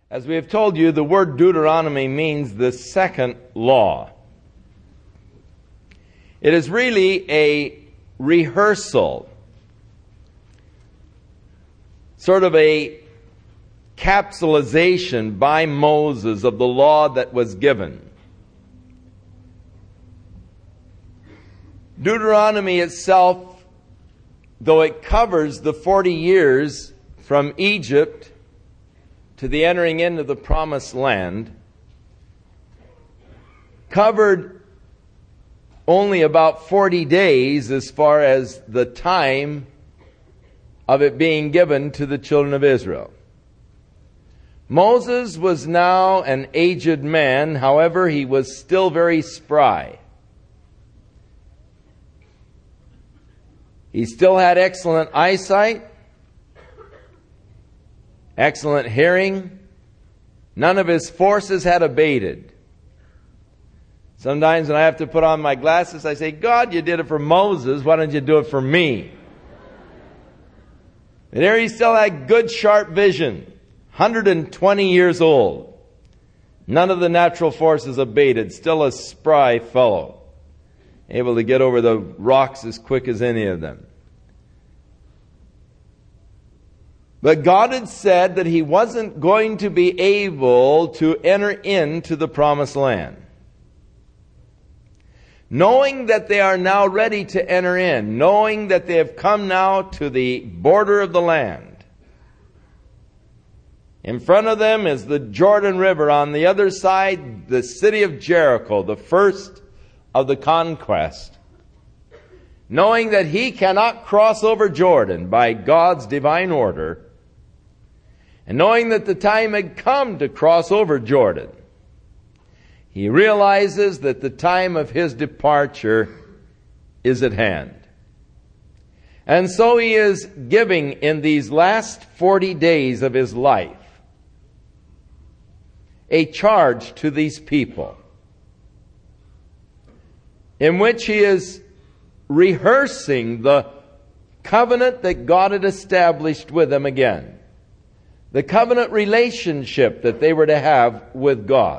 As we have told you, the word Deuteronomy means the second law. It is really a rehearsal, sort of a capsulization by Moses of the law that was given. Deuteronomy itself, though it covers the 40 years from Egypt to the entering into the promised land, covered only about 40 days as far as the time of it being given to the children of Israel. Moses was now an aged man, however, he was still very spry. He still had excellent eyesight, excellent hearing. None of his forces had abated. Sometimes when I have to put on my glasses, I say, God, you did it for Moses, why don't you do it for me? And there he still had good, sharp vision, 120 years old. None of the natural forces abated, still a spry fellow, able to get over the rocks as quick as any of them. But God had said that he wasn't going to be able to enter into the promised land. Knowing that they are now ready to enter in, knowing that they have come now to the border of the land. In front of them is the Jordan River. On the other side, the city of Jericho, the first of the conquest. Knowing that he cannot cross over Jordan by God's divine order, and knowing that the time had come to cross over Jordan, he realizes that the time of his departure is at hand. And so he is giving in these last 40 days of his life a charge to these people in which he is rehearsing the covenant that God had established with them again. The covenant relationship that they were to have with God.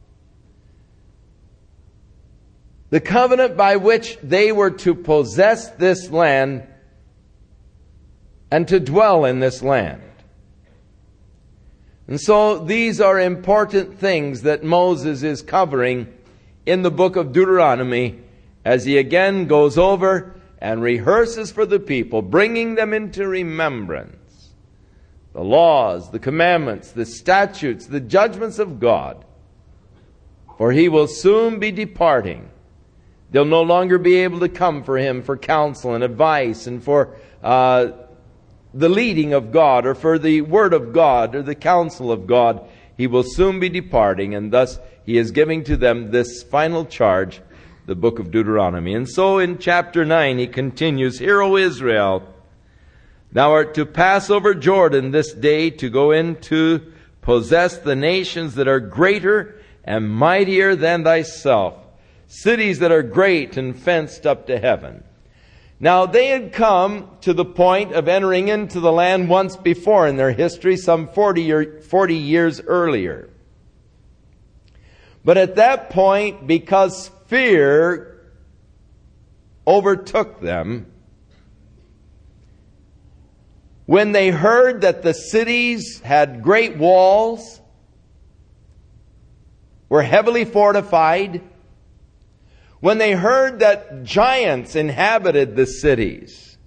The covenant by which they were to possess this land and to dwell in this land. And so these are important things that Moses is covering in the book of Deuteronomy as he again goes over and rehearses for the people, bringing them into remembrance the laws, the commandments, the statutes, the judgments of God. For he will soon be departing. They'll no longer be able to come for him for counsel and advice and for the leading of God or for the word of God or the counsel of God. He will soon be departing, and thus he is giving to them this final charge, the book of Deuteronomy. And so in chapter 9 he continues, Hear, O Israel, thou art to pass over Jordan this day to go in to possess the nations that are greater and mightier than thyself, cities that are great and fenced up to heaven. Now they had come to the point of entering into the land once before in their history, some 40 years earlier. But at that point, because fear overtook them, when they heard that the cities had great walls, were heavily fortified, when they heard that giants inhabited the cities,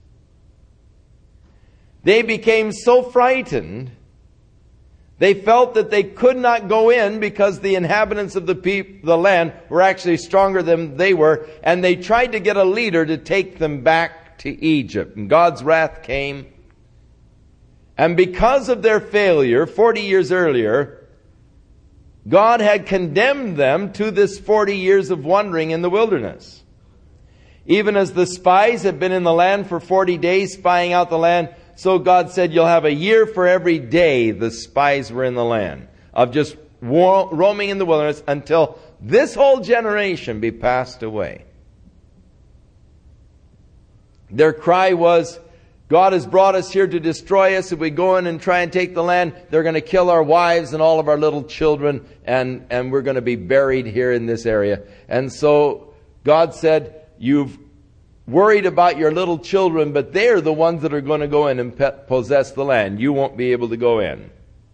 they became so frightened, they felt that they could not go in because the inhabitants of the land were actually stronger than they were, and they tried to get a leader to take them back to Egypt. And God's wrath came. And because of their failure 40 years earlier, God had condemned them to this 40 years of wandering in the wilderness. Even as the spies had been in the land for 40 days spying out the land, so God said, you'll have a year for every day the spies were in the land, of just roaming in the wilderness until this whole generation be passed away. Their cry was God has brought us here to destroy us. If we go in and try and take the land, they're going to kill our wives and all of our little children, and we're going to be buried here in this area. And so God said, you've worried about your little children, but they're the ones that are going to go in and possess the land. You won't be able to go in.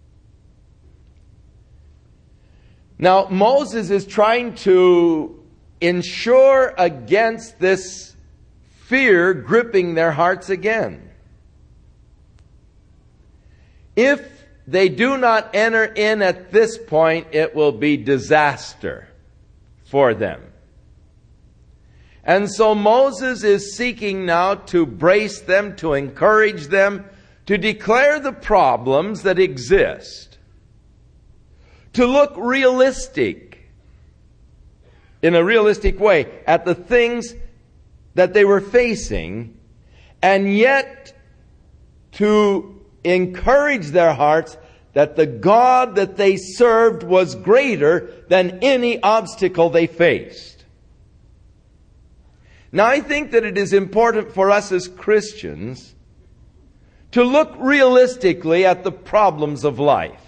Now, Moses is trying to ensure against this fear gripping their hearts again. If they do not enter in at this point, it will be disaster for them. And so Moses is seeking now to brace them, to encourage them, to declare the problems that exist, to look realistic, in a realistic way, at the things that they were facing, and yet to encourage their hearts that the God that they served was greater than any obstacle they faced. Now, I think that it is important for us as Christians to look realistically at the problems of life.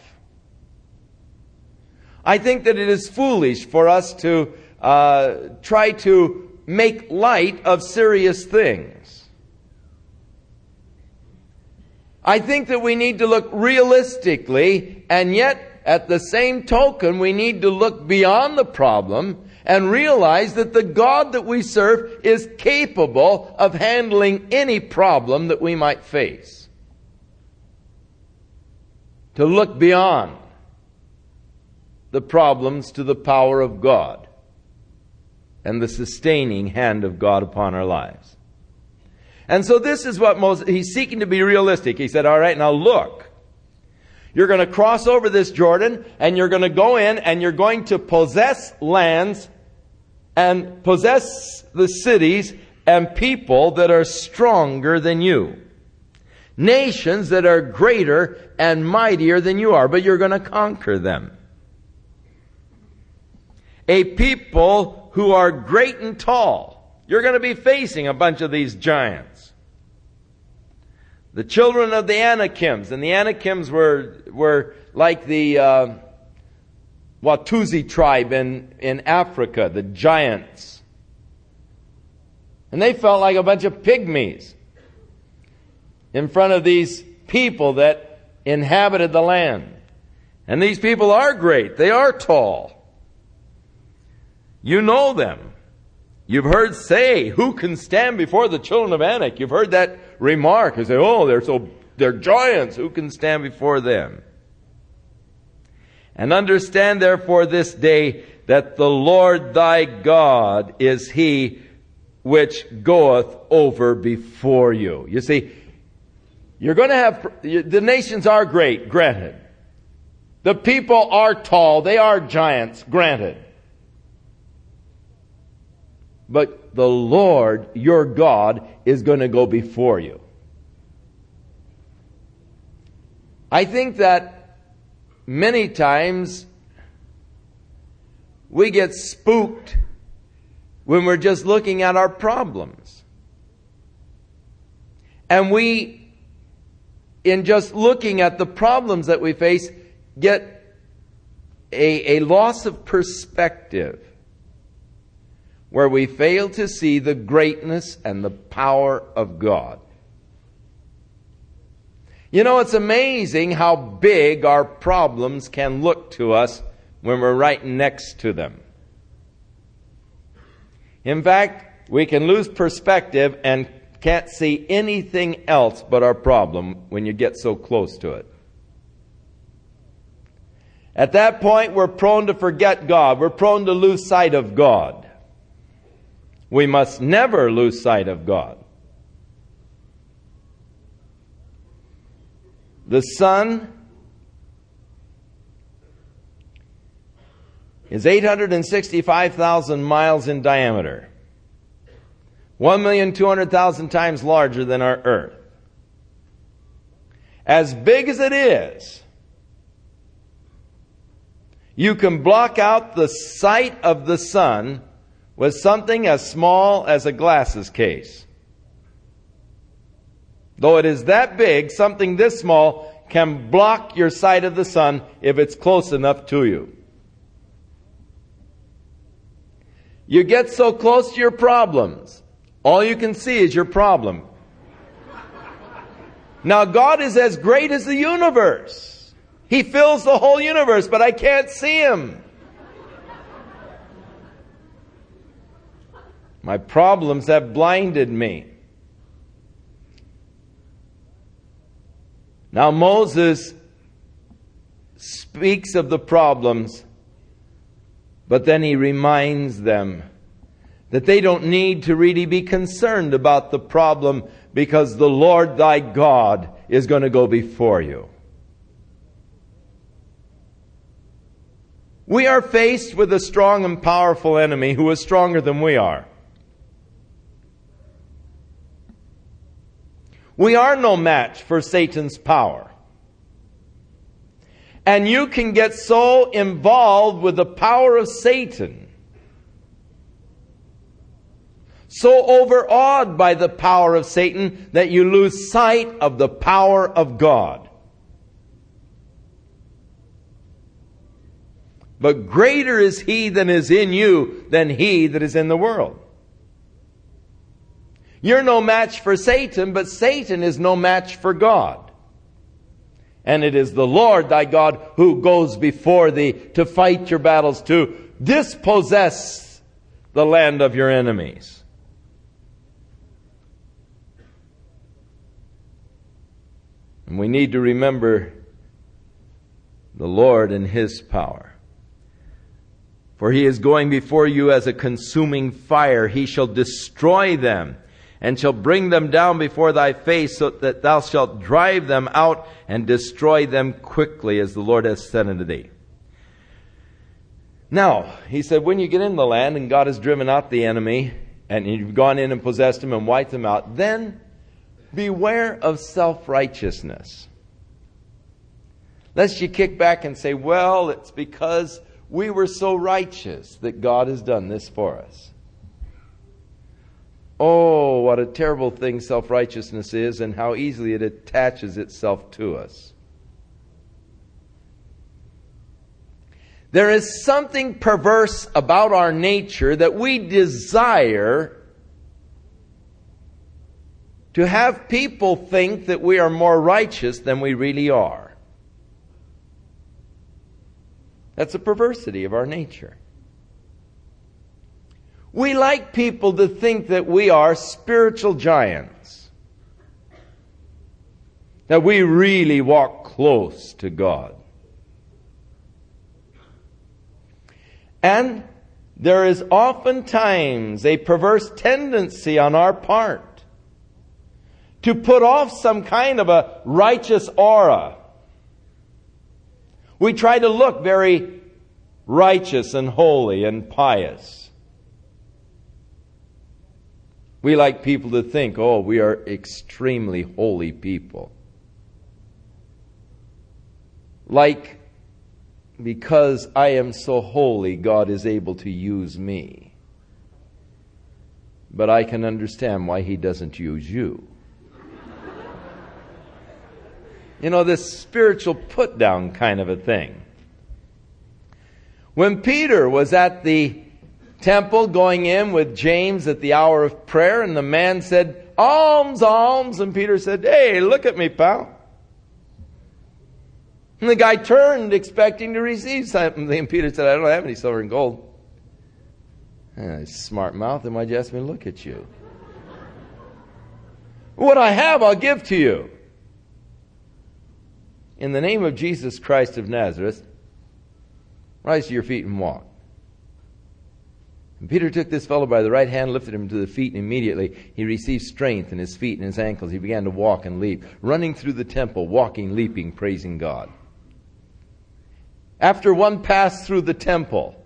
I think that it is foolish for us to try to make light of serious things. I think that we need to look realistically, and yet at the same token we need to look beyond the problem and realize that the God that we serve is capable of handling any problem that we might face. To look beyond the problems to the power of God and the sustaining hand of God upon our lives. And so this is what Moses, he's seeking to be realistic. He said, all right, now look, you're going to cross over this Jordan and you're going to go in and you're going to possess lands and possess the cities and people that are stronger than you. Nations that are greater and mightier than you are, but you're going to conquer them. A people who are great and tall. You're going to be facing a bunch of these giants. The children of the Anakims. And the Anakims were like the Watusi tribe in Africa, the giants. And they felt like a bunch of pygmies in front of these people that inhabited the land. And these people are great. They are tall. You know them. You've heard say, who can stand before the children of Anak? You've heard that remark. You say, oh, they're giants. Who can stand before them? And understand therefore this day that the Lord thy God is he which goeth over before you. You see, you're going to have, the nations are great, granted. The people are tall. They are giants, granted. But the Lord, your God, is going to go before you. I think that many times we get spooked when we're just looking at our problems. And we, in just looking at the problems that we face, get a loss of perspective, where we fail to see the greatness and the power of God. You know, it's amazing how big our problems can look to us when we're right next to them. In fact, we can lose perspective and can't see anything else but our problem when you get so close to it. At that point, we're prone to forget God. We're prone to lose sight of God. We must never lose sight of God. The sun is 865,000 miles in diameter. 1,200,000 times larger than our earth. As big as it is, you can block out the sight of the sun with something as small as a glasses case. Though it is that big, something this small can block your sight of the sun if it's close enough to you. You get so close to your problems, all you can see is your problem. Now God is as great as the universe. He fills the whole universe, but I can't see Him. My problems have blinded me. Now Moses speaks of the problems, but then he reminds them that they don't need to really be concerned about the problem because the Lord thy God is going to go before you. We are faced with a strong and powerful enemy who is stronger than we are. We are no match for Satan's power. And you can get so involved with the power of Satan, so overawed by the power of Satan, that you lose sight of the power of God. But greater is He that is in you than he that is in the world. You're no match for Satan, but Satan is no match for God. And it is the Lord thy God who goes before thee to fight your battles, to dispossess the land of your enemies. And we need to remember the Lord and His power. For He is going before you as a consuming fire. He shall destroy them, and shall bring them down before thy face, so that thou shalt drive them out and destroy them quickly, as the Lord has said unto thee. Now, he said, when you get in the land and God has driven out the enemy, and you've gone in and possessed him and wiped them out, then beware of self-righteousness. Lest you kick back and say, well, it's because we were so righteous that God has done this for us. Oh, what a terrible thing self-righteousness is, and how easily it attaches itself to us. There is something perverse about our nature that we desire to have people think that we are more righteous than we really are. That's a perversity of our nature. We like people to think that we are spiritual giants, that we really walk close to God. And there is oftentimes a perverse tendency on our part to put off some kind of a righteous aura. We try to look very righteous and holy and pious. We like people to think, oh, we are extremely holy people. Like, because I am so holy, God is able to use me. But I can understand why He doesn't use you. You know, this spiritual put-down kind of a thing. When Peter was at the temple going in with James at the hour of prayer, and the man said, alms, alms, and Peter said, hey, look at me, pal. And the guy turned expecting to receive something, and Peter said, I don't have any silver and gold. Smart mouth, and why'd you ask me to look at you? What I have, I'll give to you. In the name of Jesus Christ of Nazareth, rise to your feet and walk. And Peter took this fellow by the right hand, lifted him to the feet, and immediately he received strength in his feet and his ankles. He began to walk and leap, running through the temple, walking, leaping, praising God. After one passed through the temple,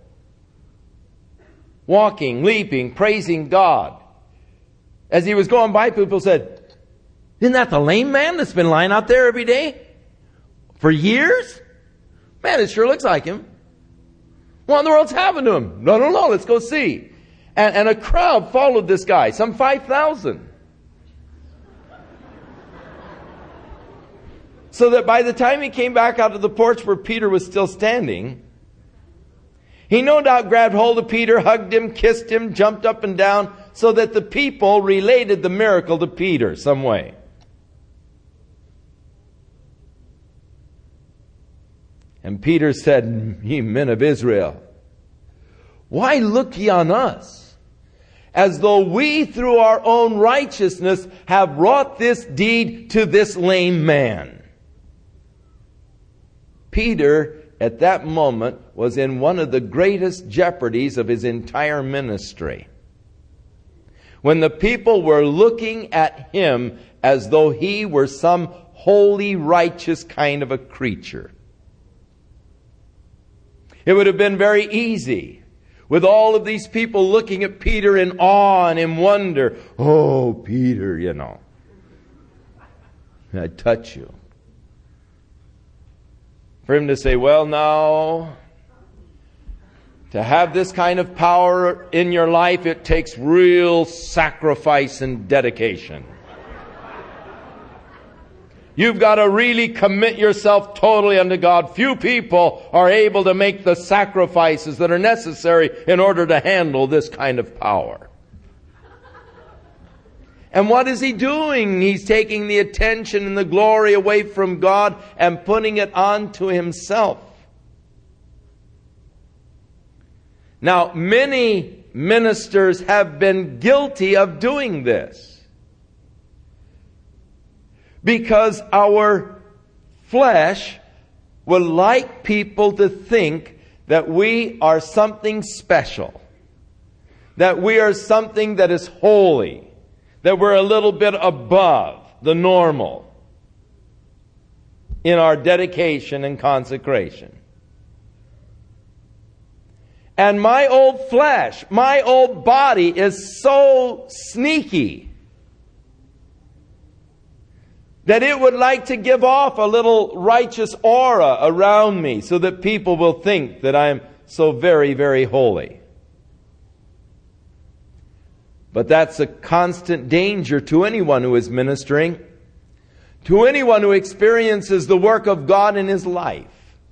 walking, leaping, praising God, as he was going by, people said, isn't that the lame man that's been lying out there every day for years? Man, it sure looks like him. What in the world's happened to him? No, let's go see. And a crowd followed this guy, some 5,000. So that by the time he came back out of the porch where Peter was still standing, he no doubt grabbed hold of Peter, hugged him, kissed him, jumped up and down, so that the people related the miracle to Peter some way. And Peter said, "Ye men of Israel, why look ye on us, as though we through our own righteousness have wrought this deed to this lame man?" Peter, at that moment, was in one of the greatest jeopardies of his entire ministry. When the people were looking at him as though he were some holy, righteous kind of a creature. It would have been very easy, with all of these people looking at Peter in awe and in wonder. "Oh, Peter, you know, I'd touch you." For him to say, "Well, now, to have this kind of power in your life, it takes real sacrifice and dedication. You've got to really commit yourself totally unto God. Few people are able to make the sacrifices that are necessary in order to handle this kind of power." And what is he doing? He's taking the attention and the glory away from God and putting it onto himself. Now, many ministers have been guilty of doing this, because our flesh would like people to think that we are something special, that we are something that is holy, that we're a little bit above the normal in our dedication and consecration. And my old flesh, my old body is so sneaky that it would like to give off a little righteous aura around me so that people will think that I'm so very, very holy. But that's a constant danger to anyone who is ministering, to anyone who experiences the work of God in his life.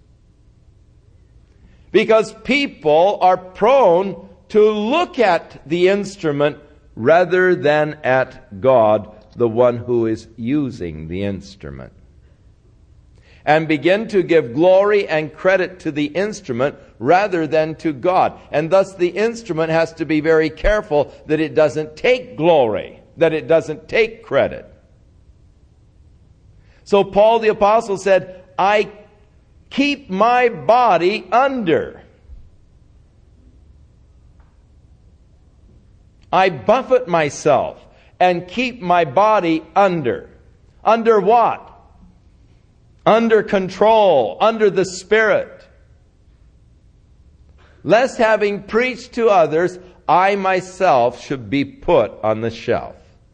Because people are prone to look at the instrument rather than at God, the one who is using the instrument, and begin to give glory and credit to the instrument rather than to God. And thus the instrument has to be very careful that it doesn't take glory, that it doesn't take credit. So Paul the Apostle said, "I keep my body under. I buffet myself and keep my body under." Under what? Under control, under the Spirit. Lest having preached to others, I myself should be put on the shelf.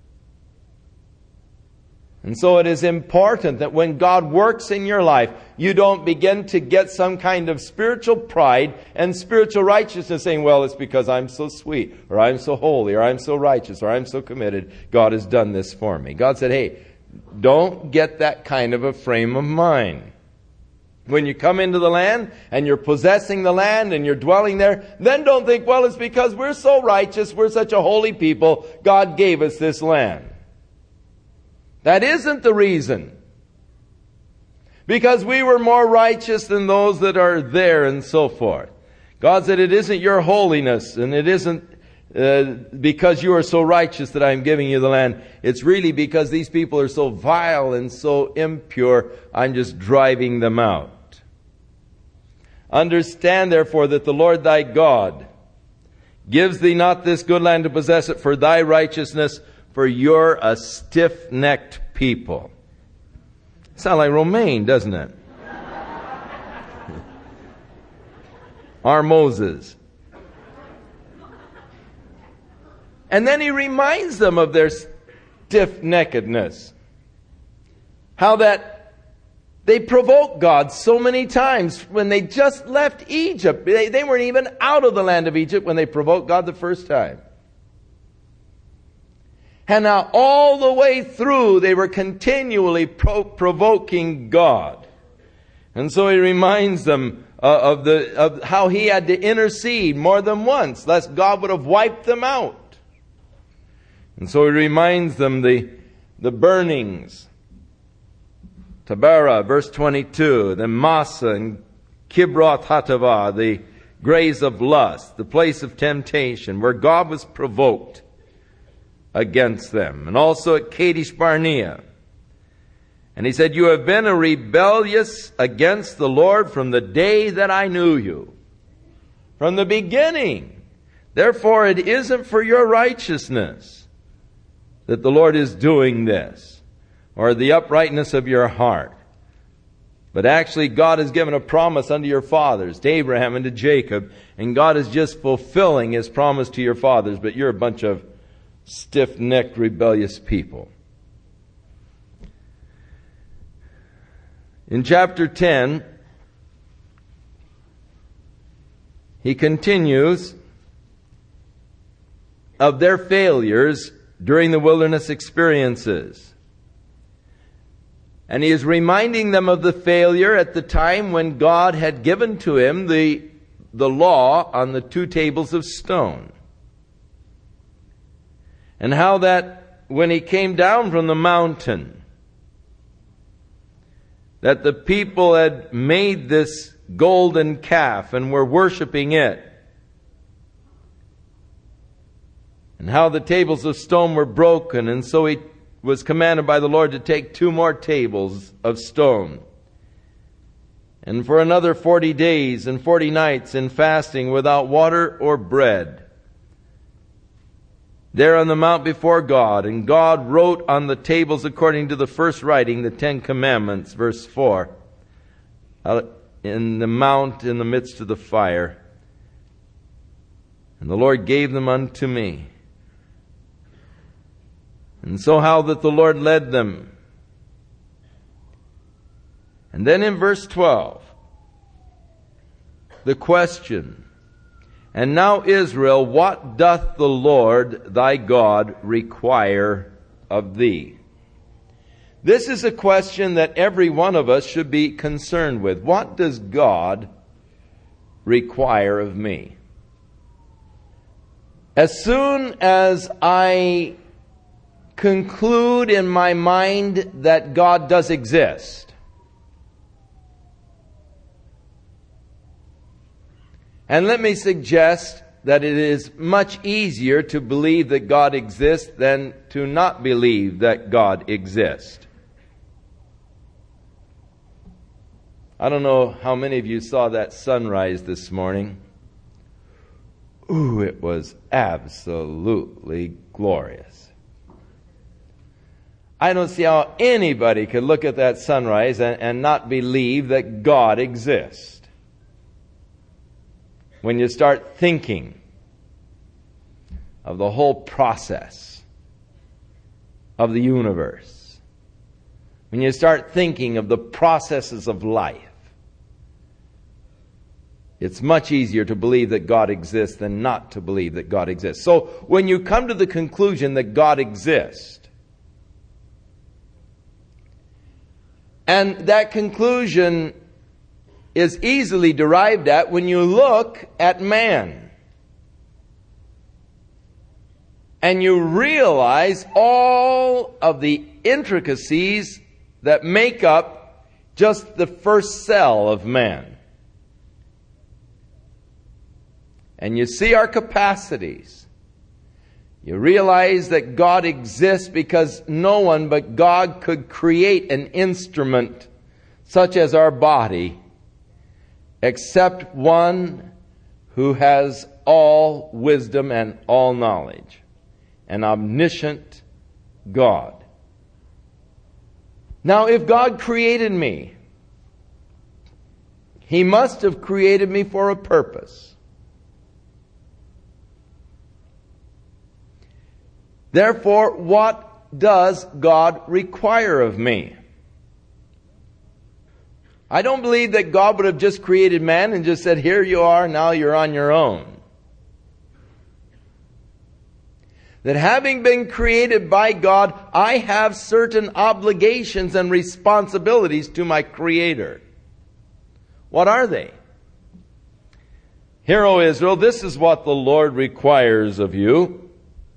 And so it is important that when God works in your life, you don't begin to get some kind of spiritual pride and spiritual righteousness saying, "Well, it's because I'm so sweet, or I'm so holy, or I'm so righteous, or I'm so committed. God has done this for me." God said, "Hey, don't get that kind of a frame of mind. When you come into the land and you're possessing the land and you're dwelling there, then don't think, well, it's because we're so righteous, we're such a holy people, God gave us this land." That isn't the reason. Because we were more righteous than those that are there and so forth. God said, it isn't your holiness and it isn't because you are so righteous that I'm giving you the land. It's really because these people are so vile and so impure, I'm just driving them out. Understand, therefore, that the Lord thy God gives thee not this good land to possess it for thy righteousness, for you're a stiff-necked people. Sound like Romaine, doesn't it? Our Moses. And then he reminds them of their stiff-neckedness. How that they provoked God so many times when they just left Egypt. They weren't even out of the land of Egypt when they provoked God the first time. And now all the way through, they were continually provoking God. And so he reminds them of how he had to intercede more than once, lest God would have wiped them out. And so he reminds them the burnings. Taberah, verse 22, the Massa and Kibroth Hattaavah, the graves of lust, the place of temptation, where God was provoked against them. And also at Kadesh Barnea. And he said, you have been a rebellious against the Lord from the day that I knew you. From the beginning. Therefore it isn't for your righteousness that the Lord is doing this, or the uprightness of your heart. But actually God has given a promise unto your fathers, to Abraham and to Jacob, and God is just fulfilling His promise to your fathers, but you're a bunch of stiff-necked, rebellious people. In chapter 10, he continues of their failures during the wilderness experiences. And he is reminding them of the failure at the time when God had given to him the law on the 2 tables of stone. And how that when he came down from the mountain, that the people had made this golden calf and were worshiping it. And how the tables of stone were broken, and so he was commanded by the Lord to take 2 more tables of stone. And for another 40 days and 40 nights in fasting without water or bread, there on the mount before God, and God wrote on the tables according to the first writing, the 10 Commandments, verse 4, in the mount in the midst of the fire. And the Lord gave them unto me. And so how that the Lord led them. And then in verse 12, the question, and now Israel, what doth the Lord thy God require of thee? This is a question that every one of us should be concerned with. What does God require of me? As soon as I conclude in my mind that God does exist, and let me suggest that it is much easier to believe that God exists than to not believe that God exists. I don't know how many of you saw that sunrise this morning. Ooh, it was absolutely glorious. I don't see how anybody could look at that sunrise and not believe that God exists. When you start thinking of the whole process of the universe, when you start thinking of the processes of life, it's much easier to believe that God exists than not to believe that God exists. So when you come to the conclusion that God exists, and that conclusion is easily derived at when you look at man. And you realize all of the intricacies that make up just the first cell of man. And you see our capacities. You realize that God exists because no one but God could create an instrument such as our body, except one who has all wisdom and all knowledge, an omniscient God. Now, if God created me, He must have created me for a purpose. Therefore, what does God require of me? I don't believe that God would have just created man and just said, here you are, now you're on your own. that having been created by God, I have certain obligations and responsibilities to my Creator. What are they? Hear, O Israel, this is what the Lord requires of you.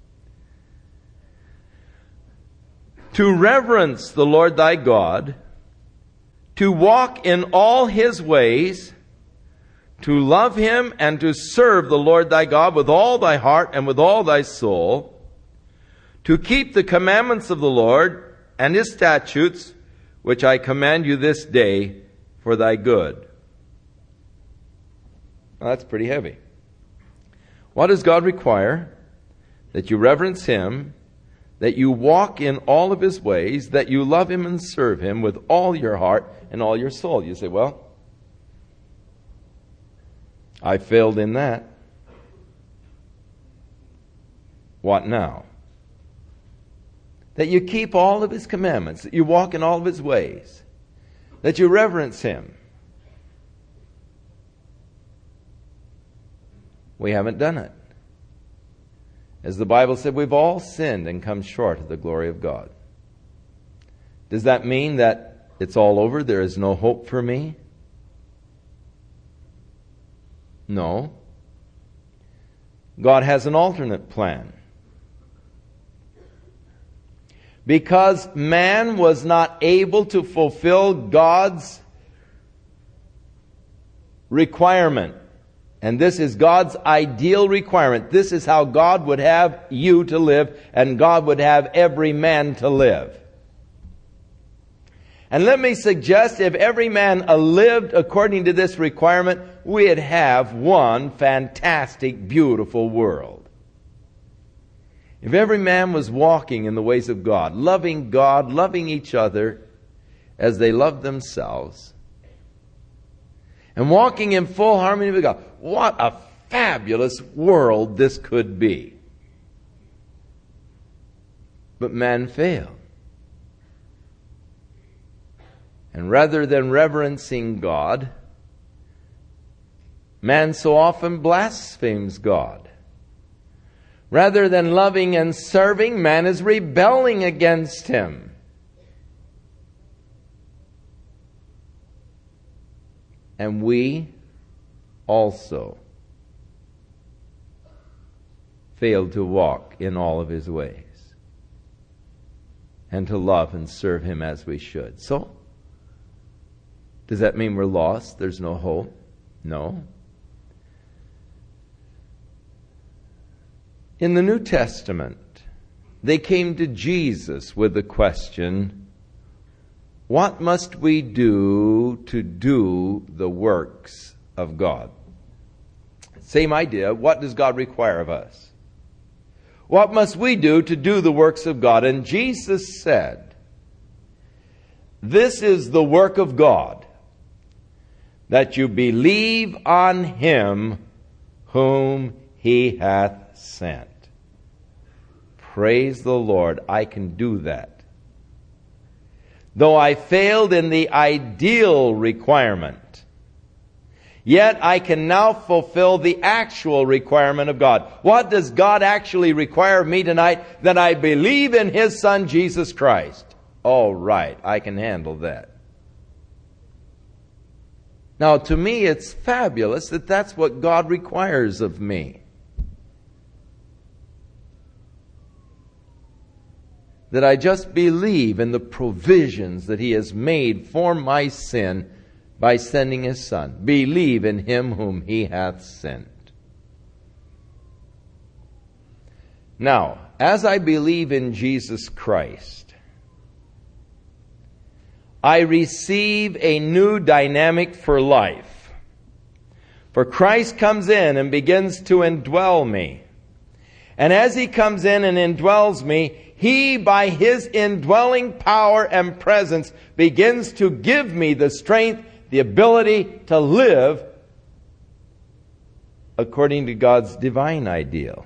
To reverence the Lord thy God, to walk in all His ways, to love Him and to serve the Lord thy God with all thy heart and with all thy soul, to keep the commandments of the Lord and His statutes, which I command you this day for thy good. Well, that's pretty heavy. What does God require? That you reverence Him, that you walk in all of His ways, that you love Him and serve Him with all your heart and all your soul. You say, well, I failed in that. What now? That you keep all of His commandments, that you walk in all of His ways, that you reverence Him. We haven't done it. As the Bible said, we've all sinned and come short of the glory of God. Does that mean that it's all over? There is no hope for me? No. God has an alternate plan. Because man was not able to fulfill God's requirement. And this is God's ideal requirement. This is how God would have you to live, and God would have every man to live. And let me suggest, if every man lived according to this requirement, we'd have one fantastic, beautiful world. If every man was walking in the ways of God, loving each other as they loved themselves, and walking in full harmony with God, what a fabulous world this could be. But man failed. And rather than reverencing God, man so often blasphemes God. Rather than loving and serving, man is rebelling against Him. And we also failed to walk in all of His ways and to love and serve Him as we should. So, does that mean we're lost? There's no hope? No. In the New Testament, they came to Jesus with the question, what must we do to do the works of God? Same idea. What does God require of us? What must we do to do the works of God? And Jesus said, this is the work of God, that you believe on Him whom He hath sent. Praise the Lord, I can do that. Though I failed in the ideal requirement, yet I can now fulfill the actual requirement of God. What does God actually require of me tonight? That I believe in His Son, Jesus Christ. All right, I can handle that. Now, to me, it's fabulous that that's what God requires of me. That I just believe in the provisions that He has made for my sin by sending His Son. Believe in Him whom He hath sent. Now, as I believe in Jesus Christ, I receive a new dynamic for life. For Christ comes in and begins to indwell me. And as He comes in and indwells me, He, by His indwelling power and presence, begins to give me the strength, the ability to live according to God's divine ideal.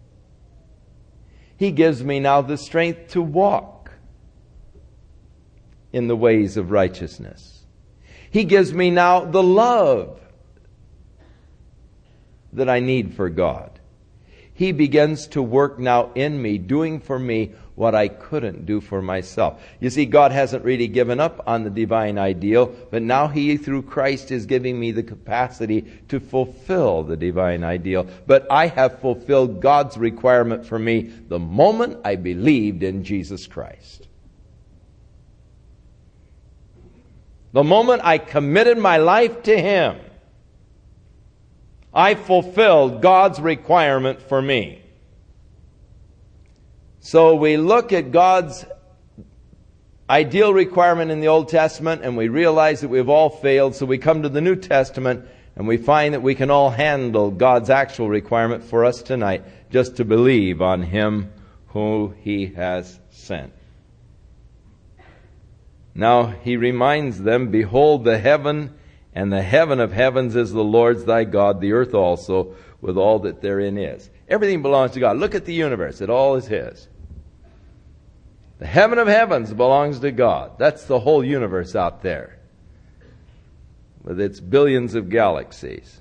He gives me now the strength to walk in the ways of righteousness. He gives me now the love that I need for God. He begins to work now in me, doing for me what I couldn't do for myself. You see, God hasn't really given up on the divine ideal, but now He, through Christ, is giving me the capacity to fulfill the divine ideal. But I have fulfilled God's requirement for me the moment I believed in Jesus Christ. The moment I committed my life to Him, I fulfilled God's requirement for me. So we look at God's ideal requirement in the Old Testament and we realize that we've all failed. So we come to the New Testament and we find that we can all handle God's actual requirement for us tonight, just to believe on Him who He has sent. Now He reminds them, behold, the heaven and the heaven of heavens is the Lord's thy God, the earth also, with all that therein is. Everything belongs to God. Look at the universe. It all is His. The heaven of heavens belongs to God. That's the whole universe out there, with its billions of galaxies.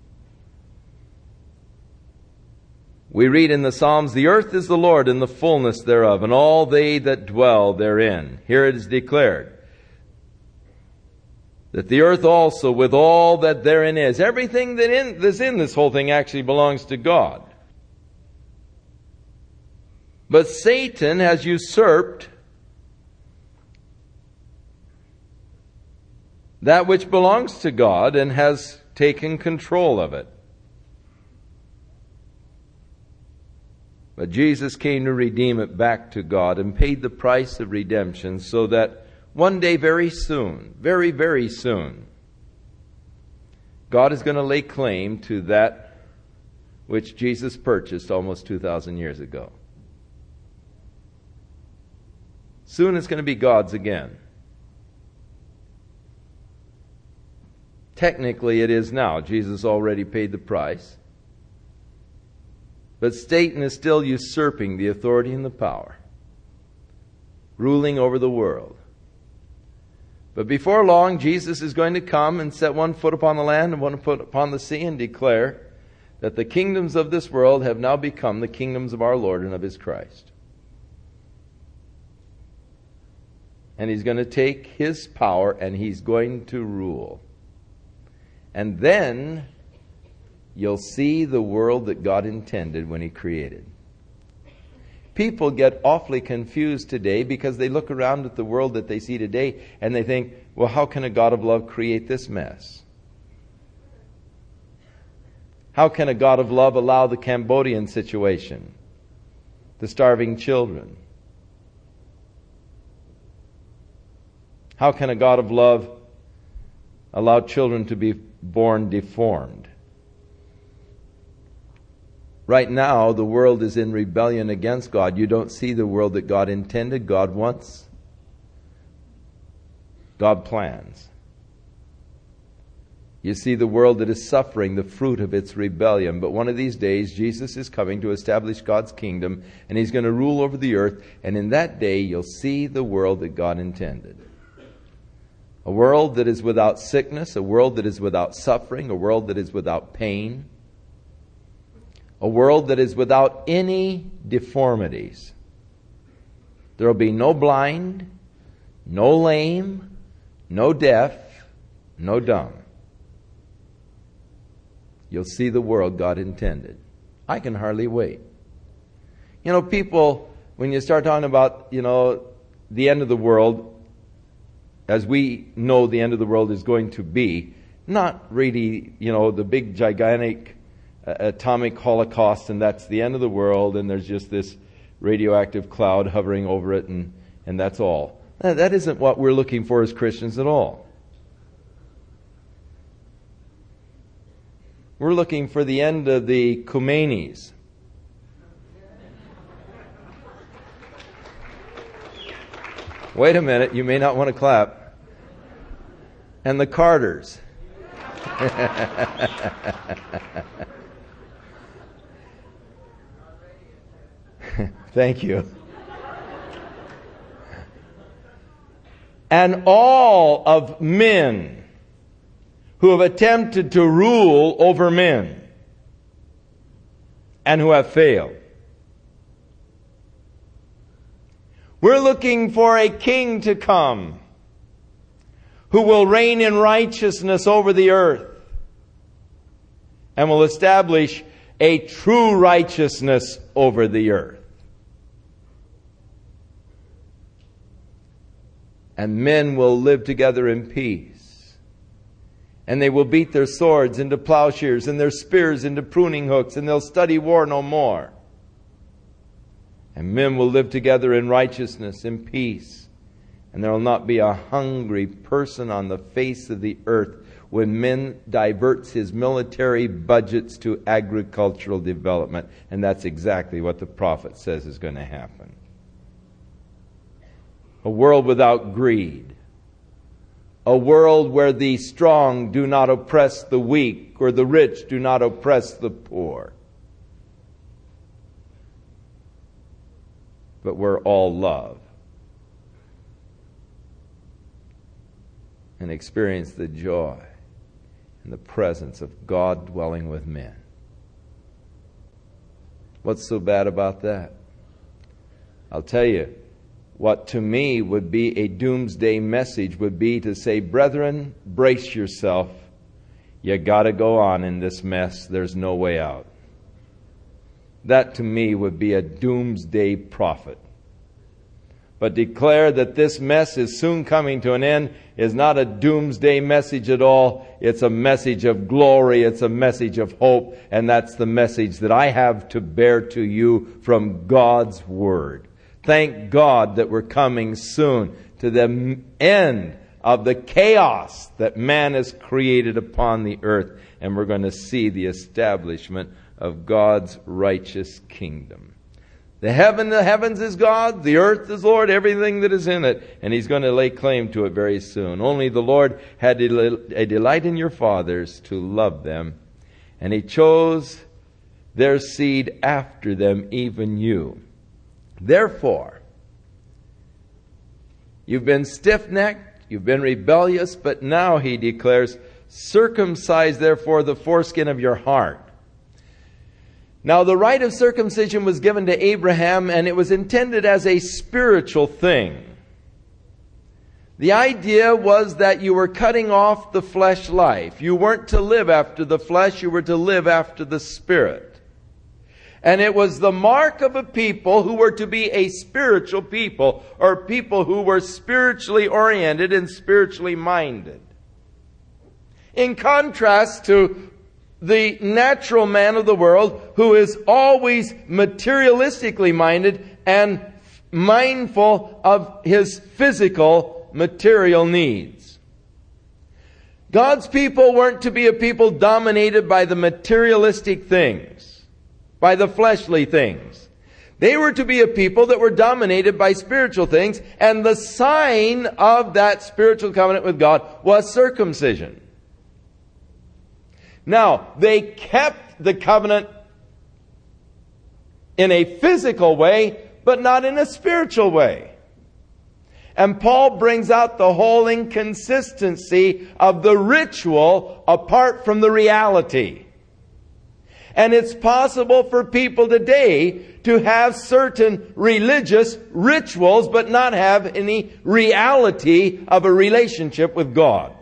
We read in the Psalms, the earth is the Lord and the fullness thereof, and all they that dwell therein. Here it is declared that the earth also, with all that therein is, everything that's in this whole thing actually belongs to God. But Satan has usurped that which belongs to God and has taken control of it. But Jesus came to redeem it back to God and paid the price of redemption, so that one day, very soon, very, very soon, God is going to lay claim to that which Jesus purchased almost 2,000 years ago. Soon it's going to be God's again. Technically it is now. Jesus already paid the price. But Satan is still usurping the authority and the power, ruling over the world. But before long, Jesus is going to come and set one foot upon the land and one foot upon the sea and declare that the kingdoms of this world have now become the kingdoms of our Lord and of His Christ. And He's going to take His power and He's going to rule. And then you'll see the world that God intended when He created. People get awfully confused today because they look around at the world that they see today and they think, well, how can a God of love create this mess? How can a God of love allow the Cambodian situation, the starving children? How can a God of love allow children to be born deformed? Right now, the world is in rebellion against God. You don't see the world that God intended, God wants, God plans. You see the world that is suffering the fruit of its rebellion. But one of these days, Jesus is coming to establish God's kingdom, and He's going to rule over the earth. And in that day, you'll see the world that God intended. A world that is without sickness, a world that is without suffering, a world that is without pain, a world that is without any deformities. There will be no blind, no lame, no deaf, no dumb. You'll see the world God intended. I can hardly wait. You know, people, when you start talking about, the end of the world, as we know the end of the world is going to be, not really, the big gigantic atomic holocaust and that's the end of the world and there's just this radioactive cloud hovering over it and that's all. That isn't what we're looking for as Christians at all. We're looking for the end of the Khomeinis. Wait a minute, you may not want to clap. And the Carters. Thank you. And all of men who have attempted to rule over men. and who have failed. We're looking for a king to come who will reign in righteousness over the earth and will establish a true righteousness over the earth. And men will live together in peace. And they will beat their swords into plowshares and their spears into pruning hooks, and they'll study war no more. And men will live together in righteousness, in peace. And there will not be a hungry person on the face of the earth when men diverts his military budgets to agricultural development. And that's exactly what the prophet says is going to happen. A world without greed. A world where the strong do not oppress the weak, or the rich do not oppress the poor. But we're all love. And experience the joy and the presence of God dwelling with men. What's so bad about that? I'll tell you, what to me would be a doomsday message would be to say, brethren, brace yourself. You got to go on in this mess. There's no way out. That to me would be a doomsday prophet. But declare that this mess is soon coming to an end is not a doomsday message at all. It's a message of glory. It's a message of hope. And that's the message that I have to bear to you from God's Word. Thank God that we're coming soon to the end of the chaos that man has created upon the earth. And we're going to see the establishment of God's righteous kingdom. The heavens is God, the earth is Lord, everything that is in it. And He's going to lay claim to it very soon. Only the Lord had a delight in your fathers to love them. And He chose their seed after them, even you. Therefore, you've been stiff-necked, you've been rebellious, but now, He declares, circumcise therefore the foreskin of your heart. Now, the rite of circumcision was given to Abraham, and it was intended as a spiritual thing. The idea was that you were cutting off the flesh life. You weren't to live after the flesh, you were to live after the Spirit. And it was the mark of a people who were to be a spiritual people, or people who were spiritually oriented and spiritually minded. In contrast to the natural man of the world, who is always materialistically minded and mindful of his physical material needs. God's people weren't to be a people dominated by the materialistic things, by the fleshly things. They were to be a people that were dominated by spiritual things, and the sign of that spiritual covenant with God was circumcision. Now, they kept the covenant in a physical way, but not in a spiritual way. And Paul brings out the whole inconsistency of the ritual apart from the reality. And it's possible for people today to have certain religious rituals, but not have any reality of a relationship with God.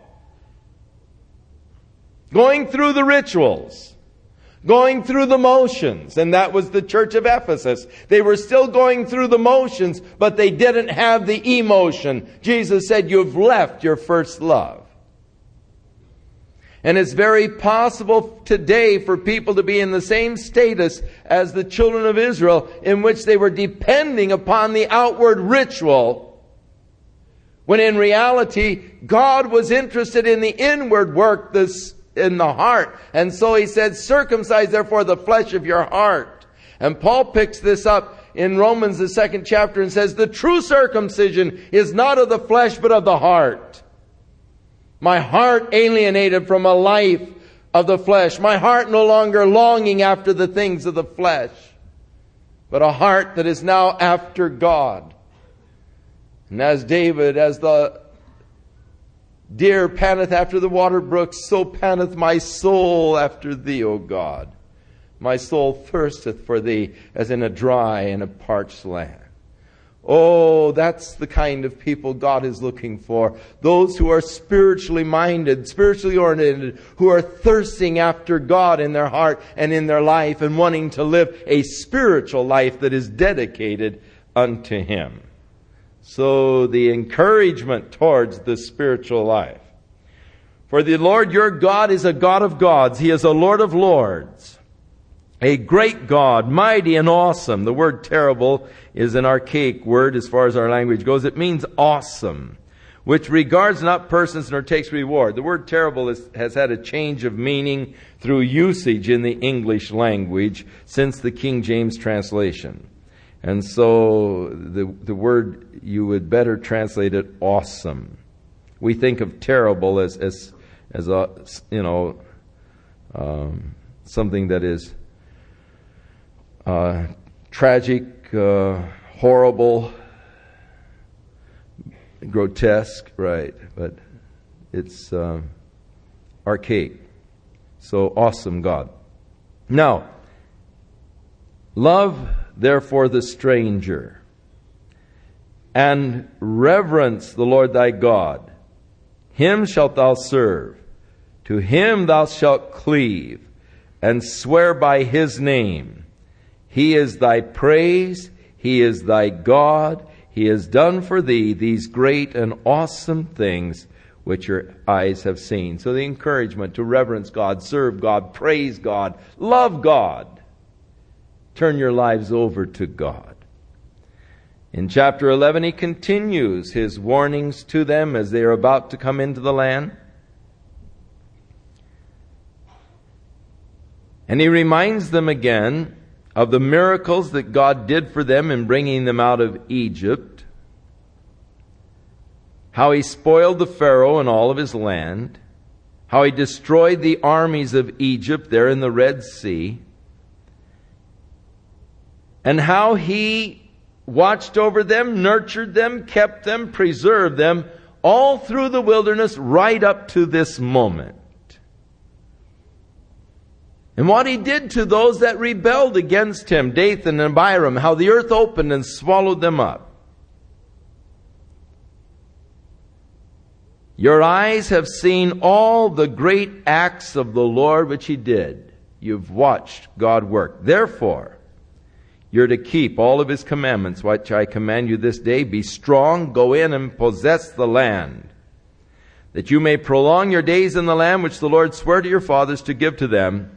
Going through the rituals, going through the motions, and that was the church of Ephesus. They were still going through the motions, but they didn't have the emotion. Jesus said, you've left your first love. And it's very possible today for people to be in the same status as the children of Israel, in which they were depending upon the outward ritual, when in reality, God was interested in the inward work, in the heart. And so He said, circumcise therefore the flesh of your heart. And Paul picks this up in Romans, the 2nd chapter, and says, the true circumcision is not of the flesh, but of the heart. My heart alienated from a life of the flesh. My heart no longer longing after the things of the flesh, but a heart that is now after God. And as David, as the deer panteth after the water brooks, so panteth my soul after thee, O God. My soul thirsteth for thee, as in a dry and a parched land. Oh, that's the kind of people God is looking for. Those who are spiritually minded, spiritually oriented, who are thirsting after God in their heart and in their life and wanting to live a spiritual life that is dedicated unto Him. So the encouragement towards the spiritual life. For the Lord your God is a God of gods. He is a Lord of lords. A great God, mighty and awesome. The word terrible is an archaic word as far as our language goes. It means awesome, which regards not persons nor takes reward. The word terrible has had a change of meaning through usage in the English language since the King James translation. And so the word, you would better translate it awesome. We think of terrible as a, something that is tragic, horrible, grotesque, right? But it's archaic. So awesome God. Now, love therefore the stranger, and reverence the Lord thy God. Him shalt thou serve. To Him thou shalt cleave, and swear by His name. He is thy praise. He is thy God. He has done for thee these great and awesome things which your eyes have seen. So the encouragement to reverence God, serve God, praise God, love God. Turn your lives over to God. In chapter 11, he continues his warnings to them as they are about to come into the land. And he reminds them again of the miracles that God did for them in bringing them out of Egypt. How He spoiled the Pharaoh and all of his land. How He destroyed the armies of Egypt there in the Red Sea. And how He watched over them, nurtured them, kept them, preserved them, all through the wilderness right up to this moment. And what He did to those that rebelled against Him, Dathan and Abiram, how the earth opened and swallowed them up. Your eyes have seen all the great acts of the Lord which He did. You've watched God work. Therefore, you're to keep all of His commandments, which I command you this day. Be strong, go in and possess the land, that you may prolong your days in the land which the Lord swore to your fathers to give to them,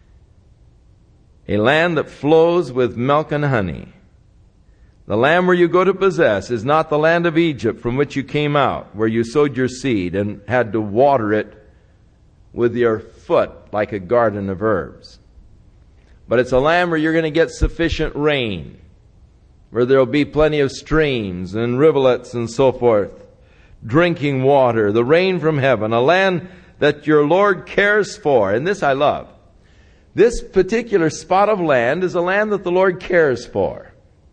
a land that flows with milk and honey. The land where you go to possess is not the land of Egypt from which you came out, where you sowed your seed and had to water it with your foot like a garden of herbs. But it's a land where you're going to get sufficient rain, where there will be plenty of streams and rivulets and so forth, drinking water, the rain from heaven, a land that your Lord cares for. And this I love. This particular spot of land is a land that the Lord cares for.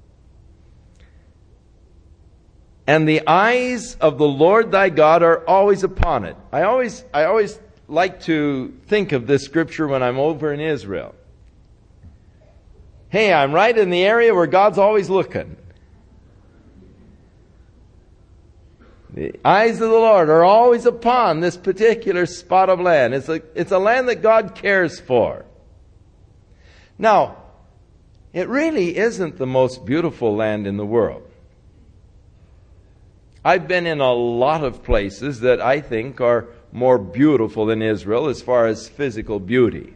And the eyes of the Lord thy God are always upon it. I always like to think of this scripture when I'm over in Israel. Hey, I'm right in the area where God's always looking. The eyes of the Lord are always upon this particular spot of land. It's a land that God cares for. Now, it really isn't the most beautiful land in the world. I've been in a lot of places that I think are more beautiful than Israel as far as physical beauty.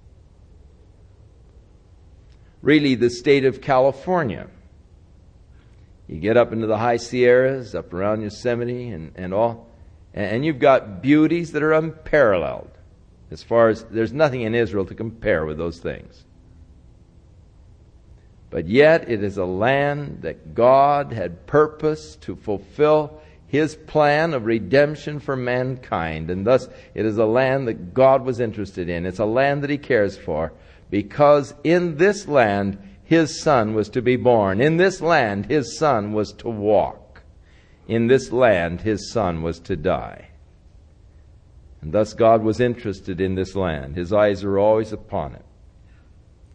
Really, the state of California. You get up into the high Sierras, up around Yosemite and all, and you've got beauties that are unparalleled. As far as, there's nothing in Israel to compare with those things. But yet it is a land that God had purposed to fulfill His plan of redemption for mankind. And thus it is a land that God was interested in. It's a land that He cares for, because in this land His Son was to be born. In this land His Son was to walk. In this land His Son was to die. And thus God was interested in this land. His eyes are always upon it.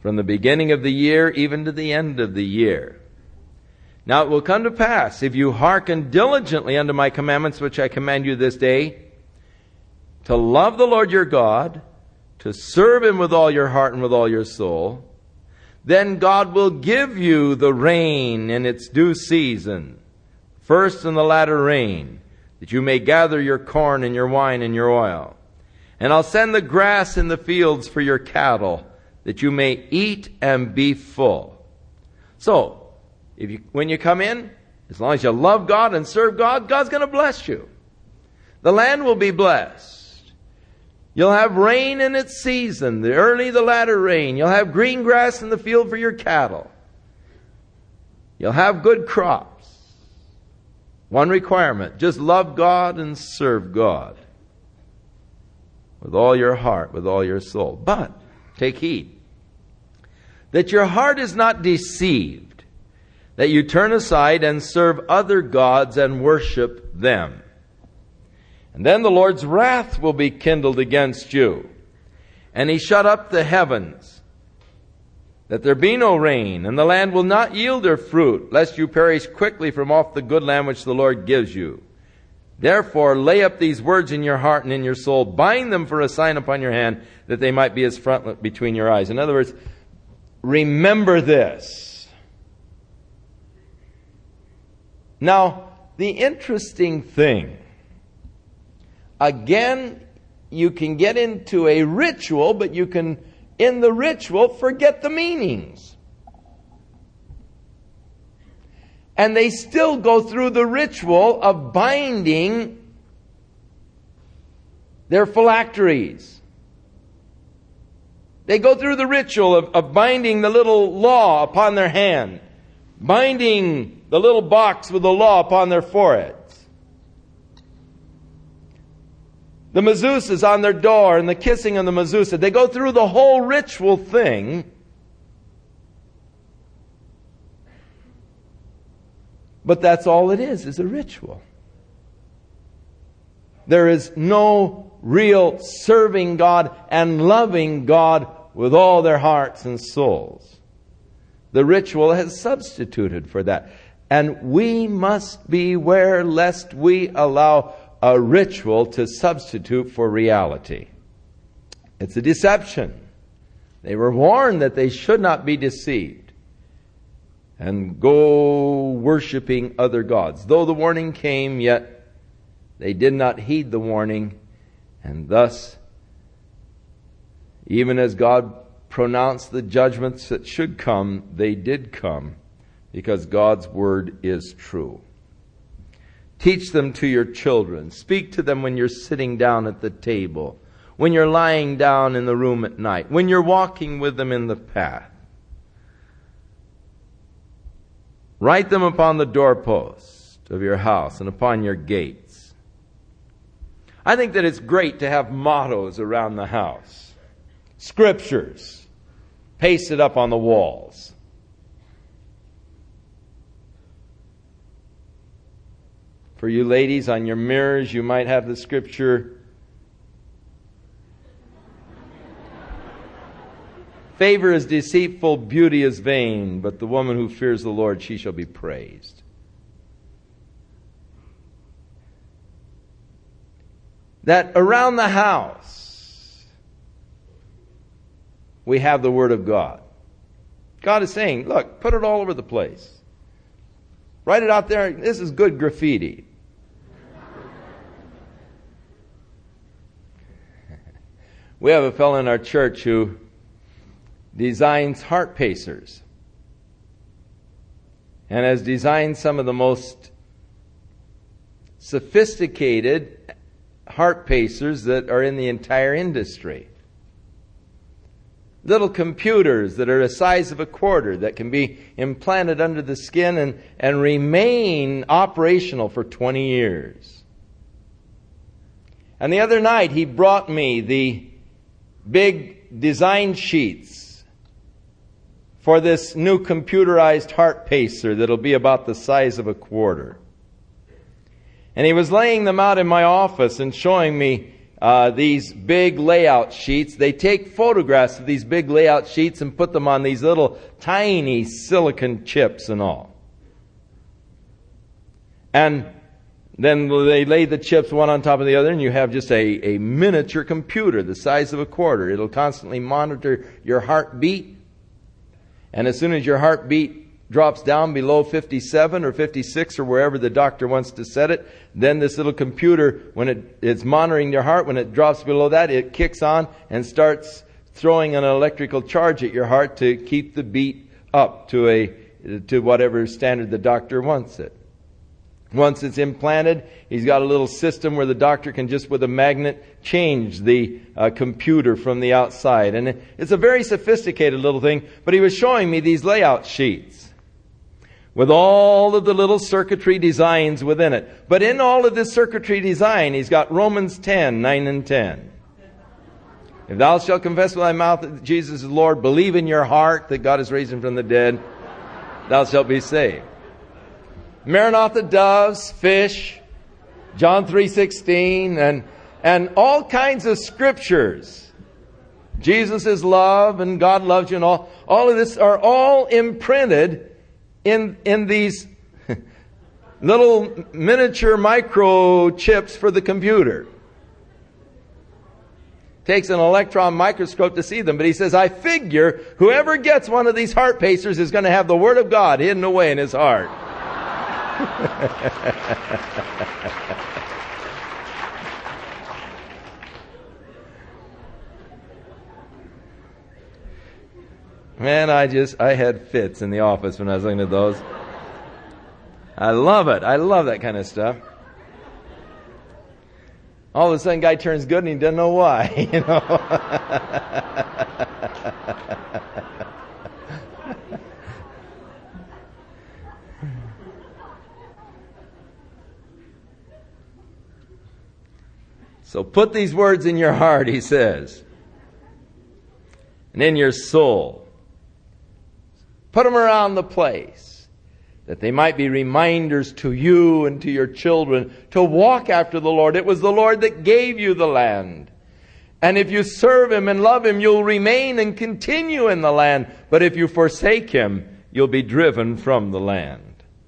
from the beginning of the year even to the end of the year. Now it will come to pass, if you hearken diligently unto my commandments which I command you this day, to love the Lord your God, to serve Him with all your heart and with all your soul, then God will give you the rain in its due season, first and the latter rain, that you may gather your corn and your wine and your oil. And I'll send the grass in the fields for your cattle, that you may eat and be full. So, when you come in, as long as you love God and serve God, God's going to bless you. The land will be blessed. You'll have rain in its season, the early, the latter rain. You'll have green grass in the field for your cattle. You'll have good crops. One requirement, just love God and serve God with all your heart, with all your soul. But, take heed, that your heart is not deceived, that you turn aside and serve other gods and worship them. And then the Lord's wrath will be kindled against you, and He shut up the heavens, that there be no rain, and the land will not yield her fruit, lest you perish quickly from off the good land which the Lord gives you. Therefore lay up these words in your heart and in your soul, bind them for a sign upon your hand, that they might be as frontlet between your eyes. In other words, remember this. Now, the interesting thing, again, you can get into a ritual, but you can, in the ritual, forget the meanings. And they still go through the ritual of binding their phylacteries. They go through the ritual of binding the little law upon their hand, binding the little box with the law upon their foreheads. The mezuzahs on their door and the kissing of the mezuzah. They go through the whole ritual thing. But that's all it is a ritual. There is no real serving God and loving God with all their hearts and souls. The ritual has substituted for that. And we must beware lest we allow a ritual to substitute for reality. It's a deception. They were warned that they should not be deceived and go worshiping other gods. Though the warning came, yet they did not heed the warning, and thus, even as God pronounced the judgments that should come, they did come, because God's word is true. Teach them to your children. Speak to them when you're sitting down at the table, when you're lying down in the room at night, when you're walking with them in the path. Write them upon the doorpost of your house and upon your gates. I think that it's great to have mottos around the house. Scriptures pasted up on the walls. For you ladies, on your mirrors, you might have the scripture, favor is deceitful, beauty is vain, but the woman who fears the Lord, she shall be praised. That around the house, we have the Word of God. God is saying, look, put it all over the place. Write it out there. This is good graffiti. We have a fellow in our church who designs heart pacers and has designed some of the most sophisticated heart pacers that are in the entire industry. Little computers that are the size of a quarter that can be implanted under the skin and remain operational for 20 years. And the other night he brought me the big design sheets for this new computerized heart pacer that'll be about the size of a quarter. And he was laying them out in my office and showing me these big layout sheets. They take photographs of these big layout sheets and put them on these little tiny silicon chips and all. And then they lay the chips one on top of the other, and you have just a miniature computer the size of a quarter. It'll constantly monitor your heartbeat. And as soon as your heartbeat drops down below 57 or 56 or wherever the doctor wants to set it, then this little computer, when it's monitoring your heart, when it drops below that, it kicks on and starts throwing an electrical charge at your heart to keep the beat up to whatever standard the doctor wants it. Once it's implanted, he's got a little system where the doctor can just with a magnet change the computer from the outside. And it's a very sophisticated little thing, but he was showing me these layout sheets with all of the little circuitry designs within it. But in all of this circuitry design, he's got Romans 10, 9 and 10. If thou shalt confess with thy mouth that Jesus is Lord, believe in your heart that God has raised him from the dead, thou shalt be saved. Maranatha doves, fish, John 3:16, and all kinds of scriptures. Jesus is love and God loves you and all of this are all imprinted in these little miniature microchips for the computer. Takes an electron microscope to see them, but he says, I figure whoever gets one of these heart pacers is going to have the Word of God hidden away in his heart. Man, I had fits in the office when I was looking at those. I love it. I love that kind of stuff. All of a sudden, guy turns good and he doesn't know why. You know. So put these words in your heart, he says, and in your soul. Put them around the place, that they might be reminders to you and to your children to walk after the Lord. It was the Lord that gave you the land. And if you serve him and love him, you'll remain and continue in the land. But if you forsake him, you'll be driven from the land.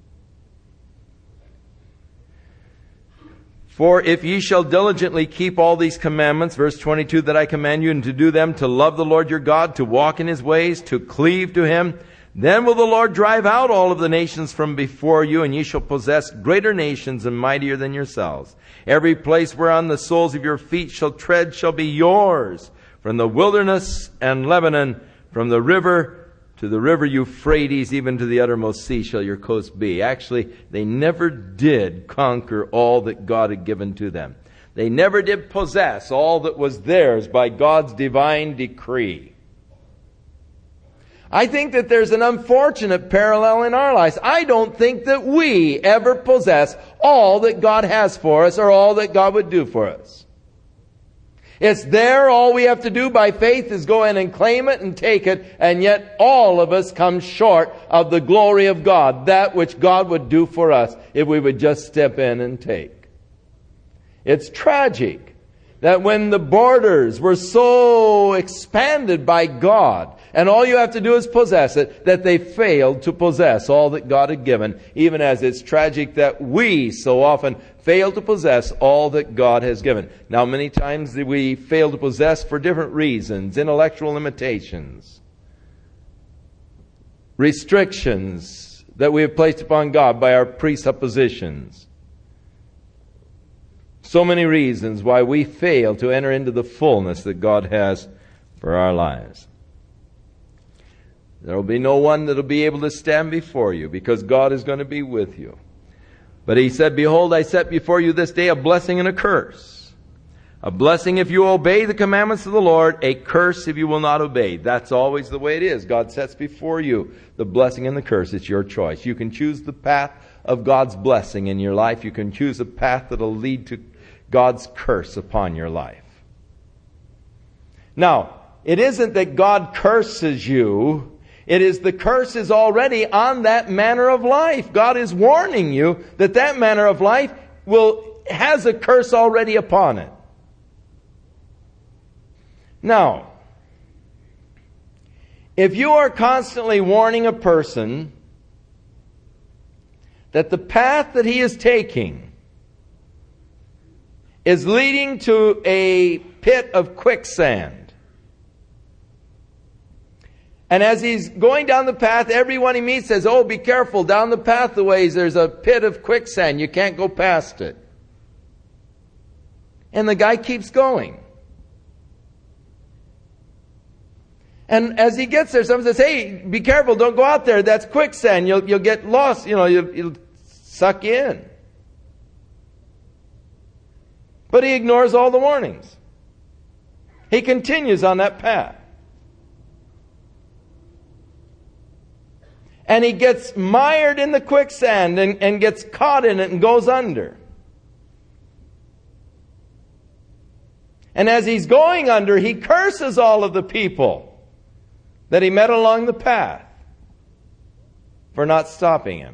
For if ye shall diligently keep all these commandments, verse 22, that I command you, and to do them, to love the Lord your God, to walk in his ways, to cleave to him, then will the Lord drive out all of the nations from before you, and ye shall possess greater nations and mightier than yourselves. Every place whereon the soles of your feet shall tread shall be yours. From the wilderness and Lebanon, from the river to the river Euphrates, even to the uttermost sea shall your coast be. Actually, they never did conquer all that God had given to them. They never did possess all that was theirs by God's divine decree. I think that there's an unfortunate parallel in our lives. I don't think that we ever possess all that God has for us or all that God would do for us. It's there. All we have to do by faith is go in and claim it and take it. And yet all of us come short of the glory of God, that which God would do for us if we would just step in and take. It's tragic that when the borders were so expanded by God, and all you have to do is possess it, that they failed to possess all that God had given, even as it's tragic that we so often fail to possess all that God has given. Now, many times we fail to possess for different reasons: intellectual limitations, restrictions that we have placed upon God by our presuppositions. So many reasons why we fail to enter into the fullness that God has for our lives. There will be no one that will be able to stand before you, because God is going to be with you. But he said, behold, I set before you this day a blessing and a curse. A blessing if you obey the commandments of the Lord, a curse if you will not obey. That's always the way it is. God sets before you the blessing and the curse. It's your choice. You can choose the path of God's blessing in your life. You can choose a path that will lead to God's curse upon your life. Now, it isn't that God curses you. It is the curse is already on that manner of life. God is warning you that that manner of life has a curse already upon it. Now, if you are constantly warning a person that the path that he is taking is leading to a pit of quicksand, and as he's going down the path, everyone he meets says, "Oh, be careful, down the pathways there's a pit of quicksand, you can't go past it." And the guy keeps going. And as he gets there, someone says, "Hey, be careful, don't go out there, that's quicksand, you'll get lost, you'll suck you in." But he ignores all the warnings. He continues on that path. And he gets mired in the quicksand and gets caught in it and goes under. And as he's going under, he curses all of the people that he met along the path for not stopping him.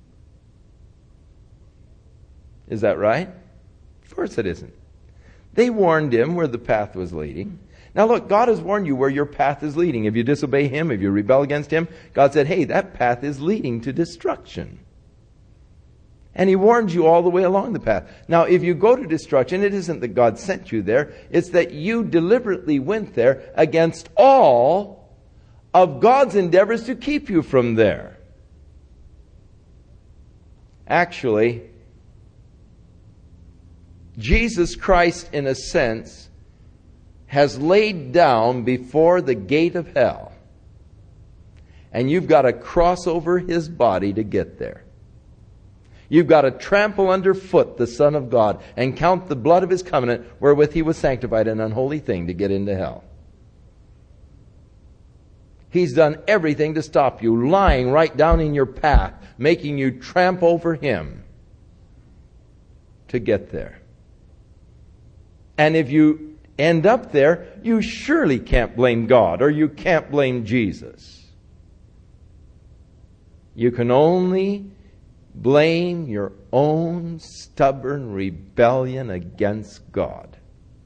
Is that right? Of course it isn't. They warned him where the path was leading. Now look, God has warned you where your path is leading. If you disobey Him, if you rebel against Him, God said, "Hey, that path is leading to destruction." And He warns you all the way along the path. Now, if you go to destruction, it isn't that God sent you there. It's that you deliberately went there against all of God's endeavors to keep you from there. Actually, Jesus Christ, in a sense, has laid down before the gate of hell. And you've got to cross over His body to get there. You've got to trample underfoot the Son of God and count the blood of His covenant wherewith He was sanctified an unholy thing to get into hell. He's done everything to stop you, lying right down in your path, making you tramp over Him to get there. And if you end up there, you surely can't blame God or you can't blame Jesus. You can only blame your own stubborn rebellion against God.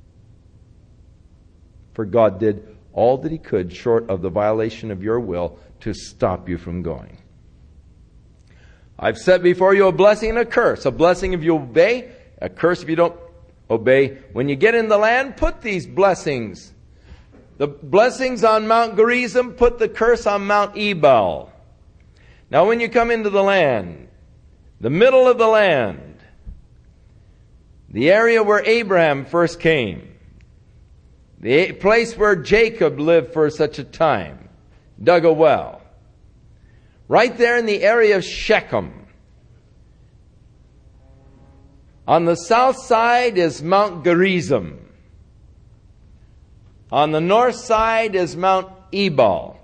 For God did all that He could short of the violation of your will to stop you from going. I've set before you a blessing and a curse. A blessing if you obey, a curse if you don't obey. When you get in the land, put these blessings. The blessings on Mount Gerizim, put the curse on Mount Ebal. Now when you come into the land, the middle of the land, the area where Abraham first came, the place where Jacob lived for such a time, dug a well. Right there in the area of Shechem. On the south side is Mount Gerizim. On the north side is Mount Ebal.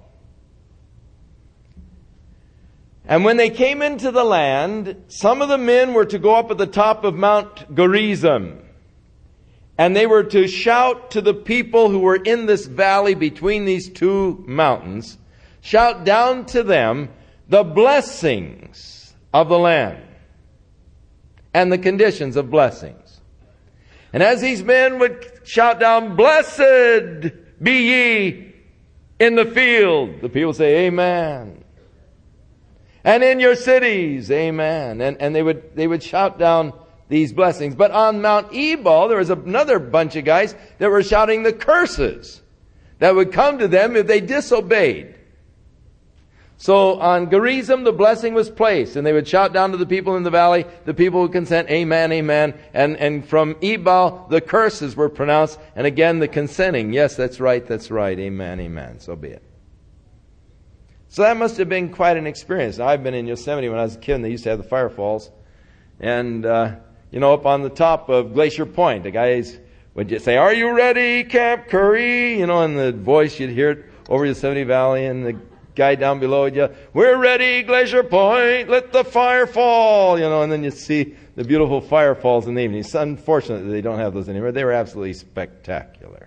And when they came into the land, some of the men were to go up at the top of Mount Gerizim. And they were to shout to the people who were in this valley between these two mountains, shout down to them the blessings of the land. And the conditions of blessings. And as these men would shout down, "Blessed be ye in the field," the people say, "Amen." "And in your cities, amen." And they would shout down these blessings. But on Mount Ebal, there was another bunch of guys that were shouting the curses that would come to them if they disobeyed. So on Gerizim, the blessing was placed, and they would shout down to the people in the valley. The people would consent, "Amen, amen." And from Ebal, the curses were pronounced, and again the consenting, "Yes, that's right, amen, amen, so be it." So that must have been quite an experience. Now, I've been in Yosemite when I was a kid, and they used to have the fire falls. And, up on the top of Glacier Point, the guys would just say, "Are you ready, Camp Curry?" And the voice, you'd hear it over Yosemite Valley, and the guy down below would yell, "We're ready, Glacier Point, let the fire fall." And then you see the beautiful fire falls in the evening. It's unfortunate that they don't have those anymore. They were absolutely spectacular.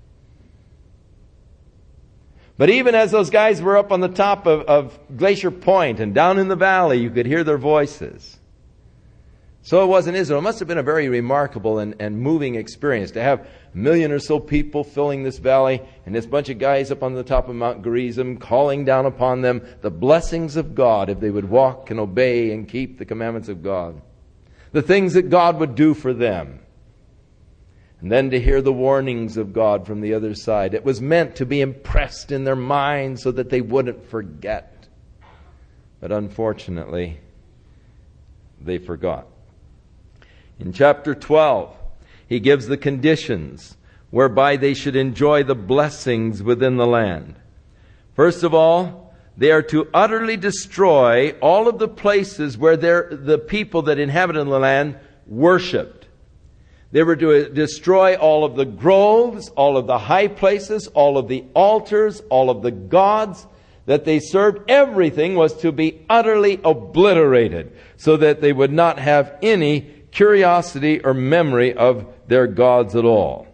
But even as those guys were up on the top of Glacier Point and down in the valley, you could hear their voices. So it was in Israel. It must have been a very remarkable and moving experience to have 1 million or so people filling this valley, and this bunch of guys up on the top of Mount Gerizim calling down upon them the blessings of God if they would walk and obey and keep the commandments of God. The things that God would do for them. And then to hear the warnings of God from the other side. It was meant to be impressed in their minds so that they wouldn't forget. But unfortunately, they forgot. In chapter 12, he gives the conditions whereby they should enjoy the blessings within the land. First of all, they are to utterly destroy all of the places where the people that inhabited the land worshipped. They were to destroy all of the groves, all of the high places, all of the altars, all of the gods that they served. Everything was to be utterly obliterated so that they would not have any curiosity or memory of their gods at all.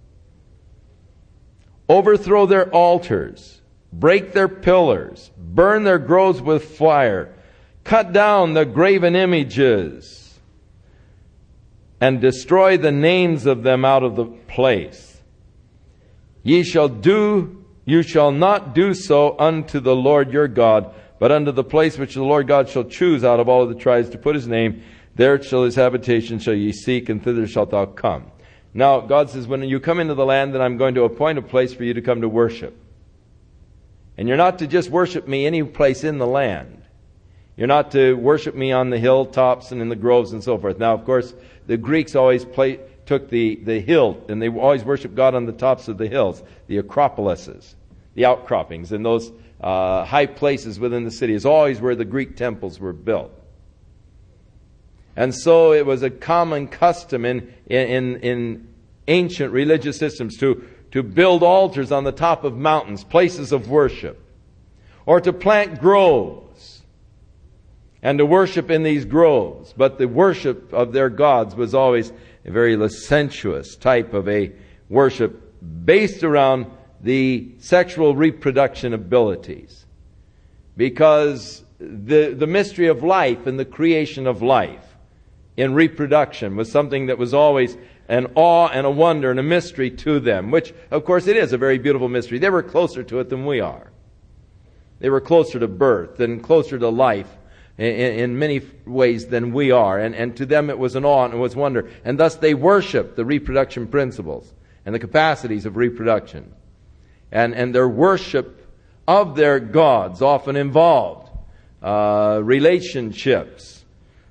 Overthrow their altars, break their pillars, burn their groves with fire, cut down the graven images, and destroy the names of them out of the place. You shall not do so unto the Lord your God, but unto the place which the Lord God shall choose out of all of the tribes to put his name. There shall his habitation shall ye seek, and thither shalt thou come. Now, God says, when you come into the land, then I'm going to appoint a place for you to come to worship. And you're not to just worship me any place in the land. You're not to worship me on the hilltops and in the groves and so forth. Now, of course, the Greeks always took the hill, and they always worshiped God on the tops of the hills, the acropolises, the outcroppings, and those high places within the city is always where the Greek temples were built. And so it was a common custom in ancient religious systems to build altars on the top of mountains, places of worship, or to plant groves and to worship in these groves. But the worship of their gods was always a very licentious type of a worship based around the sexual reproduction abilities. Because the mystery of life and the creation of life in reproduction was something that was always an awe and a wonder and a mystery to them, which, of course, it is a very beautiful mystery. They were closer to it than we are. They were closer to birth and closer to life in many ways than we are. And to them it was an awe and it was wonder. And thus they worshiped the reproduction principles and the capacities of reproduction. And their worship of their gods often involved relationships,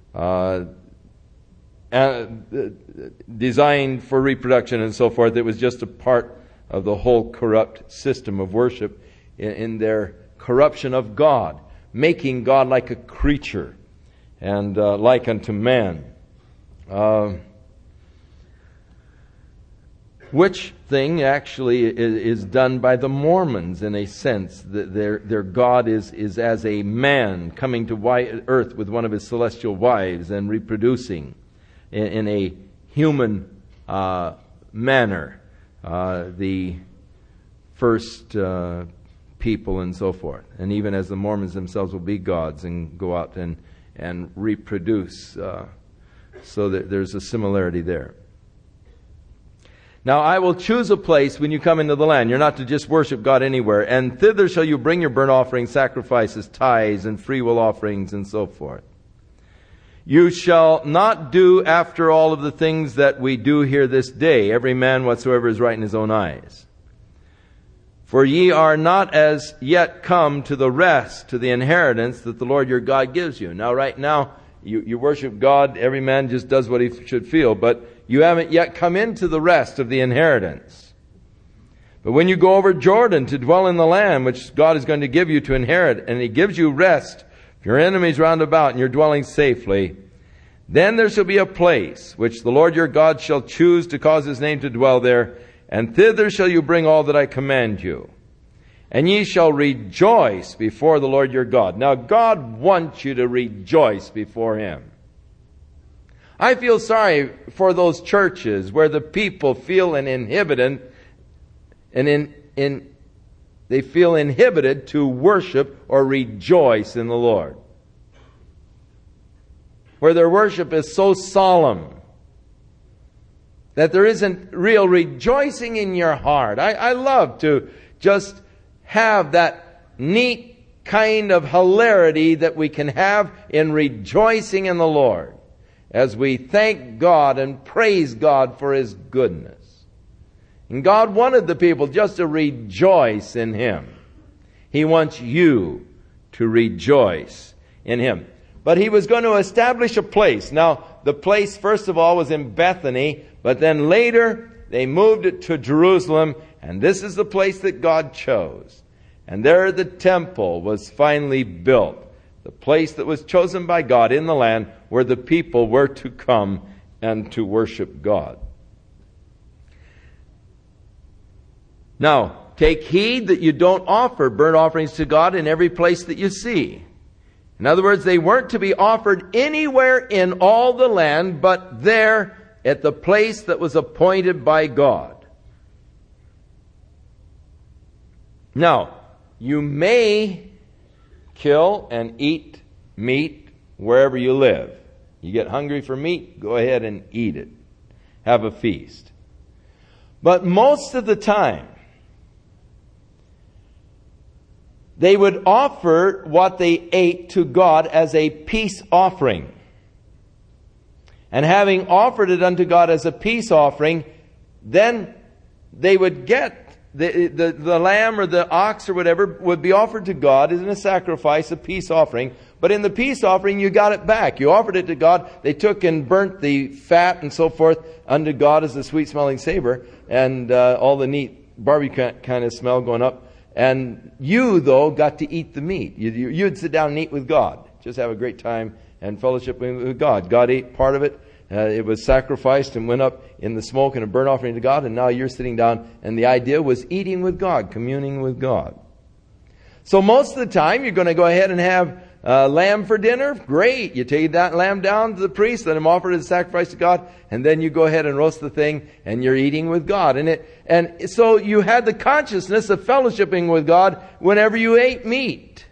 designed for reproduction and so forth. It was just a part of the whole corrupt system of worship in their corruption of God, making God like a creature and like unto man. Which thing actually is done by the Mormons in a sense. Their God is as a man coming to earth with one of his celestial wives and reproducing in a human manner, the first people and so forth. And even as the Mormons themselves will be gods and go out and reproduce. So that there's a similarity there. Now I will choose a place when you come into the land. You're not to just worship God anywhere. And thither shall you bring your burnt offerings, sacrifices, tithes, and freewill offerings, and so forth. You shall not do after all of the things that we do here this day, every man whatsoever is right in his own eyes. For ye are not as yet come to the rest, to the inheritance that the Lord your God gives you. Now right now, you worship God, every man just does what he should feel, but you haven't yet come into the rest of the inheritance. But when you go over Jordan to dwell in the land which God is going to give you to inherit, and he gives you rest, your enemies round about, and you're dwelling safely, then there shall be a place which the Lord your God shall choose to cause his name to dwell there, and thither shall you bring all that I command you. And ye shall rejoice before the Lord your God. Now God wants you to rejoice before him. I feel sorry for those churches where the people feel inhibited they feel inhibited to worship or rejoice in the Lord. where their worship is so solemn that there isn't real rejoicing in your heart. I love to just have that neat kind of hilarity that we can have in rejoicing in the Lord as we thank God and praise God for His goodness. And God wanted the people just to rejoice in Him. He wants you to rejoice in Him. But He was going to establish a place. Now, the place, first of all, was in Bethany, but then later they moved it to Jerusalem, and this is the place that God chose. And there the temple was finally built, the place that was chosen by God in the land where the people were to come and to worship God. Now, take heed that you don't offer burnt offerings to God in every place that you see. In other words, they weren't to be offered anywhere in all the land, but there at the place that was appointed by God. Now, you may kill and eat meat wherever you live. You get hungry for meat, go ahead and eat it. Have a feast. But most of the time, they would offer what they ate to God as a peace offering. And having offered it unto God as a peace offering, then they would get the lamb or the ox or whatever would be offered to God as a sacrifice, a peace offering. But in the peace offering, you got it back. You offered it to God. They took and burnt the fat and so forth unto God as a sweet-smelling savor, and all the neat barbecue kind of smell going up. And you, though, got to eat the meat. You'd sit down and eat with God. Just have a great time and fellowship with God. God ate part of it. It was sacrificed and went up in the smoke and a burnt offering to God. And now you're sitting down. And the idea was eating with God, communing with God. So most of the time, you're going to go ahead and have lamb for dinner. Great. You take that lamb down to the priest, let him offer it as a sacrifice to God, and then you go ahead and roast the thing, and you're eating with God. And so you had the consciousness of fellowshipping with God whenever you ate meat.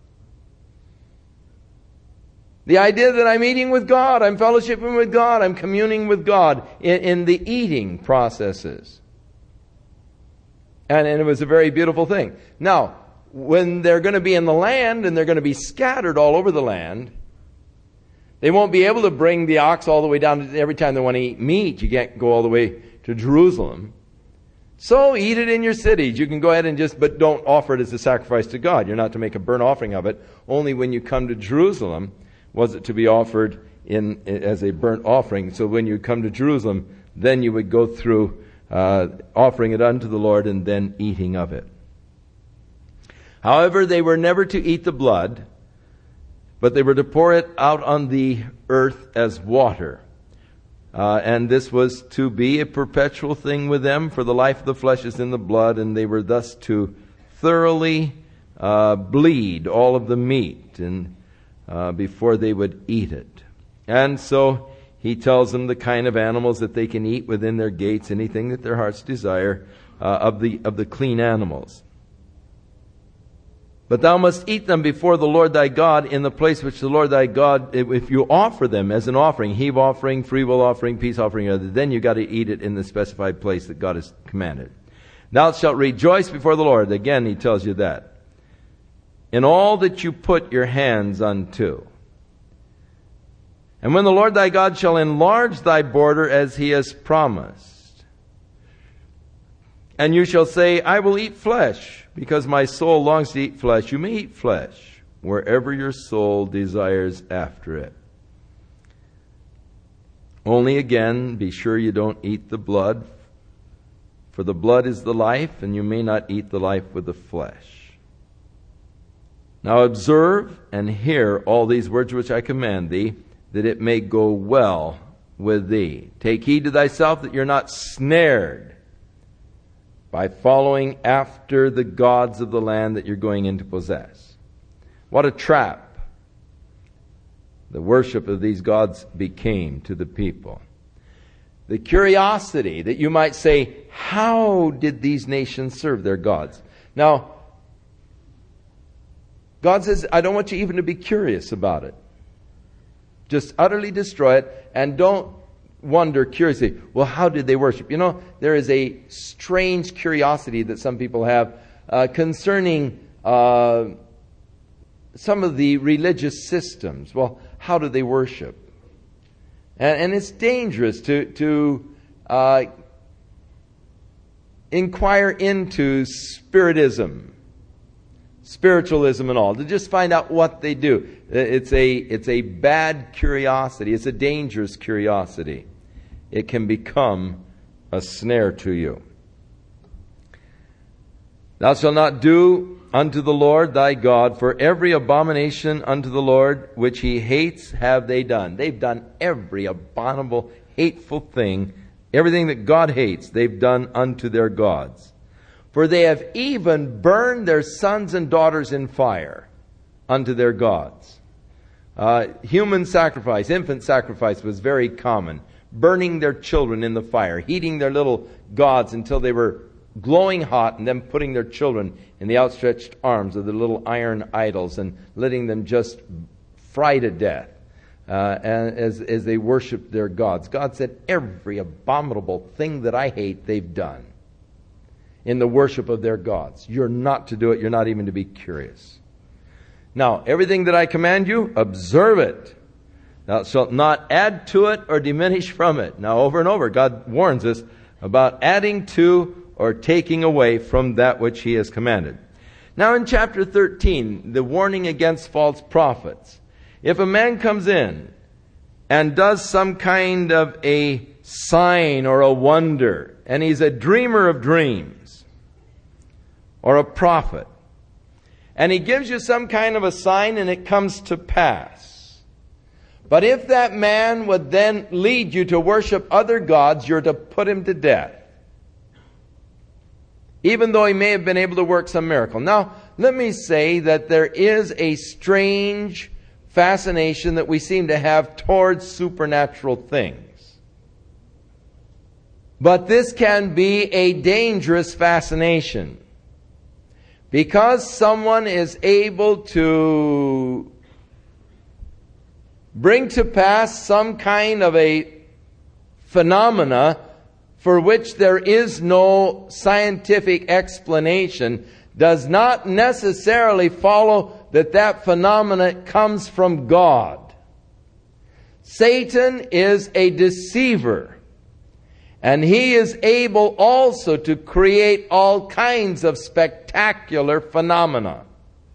The idea that I'm eating with God, I'm fellowshipping with God, I'm communing with God in the eating processes. And it was a very beautiful thing. Now, when they're going to be in the land and they're going to be scattered all over the land, they won't be able to bring the ox all the way down to every time they want to eat meat. You can't go all the way to Jerusalem. So eat it in your cities. You can go ahead and but don't offer it as a sacrifice to God. You're not to make a burnt offering of it. Only when you come to Jerusalem was it to be offered as a burnt offering. So when you come to Jerusalem, then you would go through offering it unto the Lord and then eating of it. However, they were never to eat the blood, but they were to pour it out on the earth as water. And this was to be a perpetual thing with them, for the life of the flesh is in the blood, and they were thus to thoroughly bleed all of the meat and before they would eat it. And so he tells them the kind of animals that they can eat within their gates, anything that their hearts desire of the clean animals. But thou must eat them before the Lord thy God in the place which the Lord thy God, if you offer them as an offering, heave offering, freewill offering, peace offering, then you got to eat it in the specified place that God has commanded. Thou shalt rejoice before the Lord. Again, he tells you that. In all that you put your hands unto. And when the Lord thy God shall enlarge thy border as he has promised, and you shall say, I will eat flesh, because my soul longs to eat flesh. You may eat flesh wherever your soul desires after it. Only again, be sure you don't eat the blood, for the blood is the life, and you may not eat the life with the flesh. Now observe and hear all these words which I command thee, that it may go well with thee. Take heed to thyself that you're not snared by following after the gods of the land that you're going in to possess. What a trap the worship of these gods became to the people. The curiosity that you might say, how did these nations serve their gods? Now, God says, I don't want you even to be curious about it. Just utterly destroy it, and don't wonder curiously, well, how did they worship? You know, there is a strange curiosity that some people have concerning some of the religious systems. Well, how do they worship? And it's dangerous to inquire into spiritism, spiritualism and all, to just find out what they do. It's a bad curiosity. It's a dangerous curiosity. It can become a snare to you. Thou shalt not do unto the Lord thy God, for every abomination unto the Lord which he hates have they done. They've done every abominable, hateful thing, everything that God hates, they've done unto their gods. For they have even burned their sons and daughters in fire unto their gods. Human sacrifice, infant sacrifice was very common. Burning their children in the fire, heating their little gods until they were glowing hot, and then putting their children in the outstretched arms of the little iron idols and letting them just fry to death as they worshiped their gods. God said, every abominable thing that I hate, they've done in the worship of their gods. You're not to do it. You're not even to be curious. Now, everything that I command you, observe it. Thou shalt not add to it or diminish from it. Now, over and over, God warns us about adding to or taking away from that which he has commanded. Now, in chapter 13, the warning against false prophets. If a man comes in and does some kind of a sign or a wonder, and he's a dreamer of dreams or a prophet, and he gives you some kind of a sign and it comes to pass, but if that man would then lead you to worship other gods, you're to put him to death, even though he may have been able to work some miracle. Now, let me say that there is a strange fascination that we seem to have towards supernatural things. But this can be a dangerous fascination, because someone is able to bring to pass some kind of a phenomena for which there is no scientific explanation, does not necessarily follow that that phenomena comes from God. Satan is a deceiver, and he is able also to create all kinds of spectacular phenomena.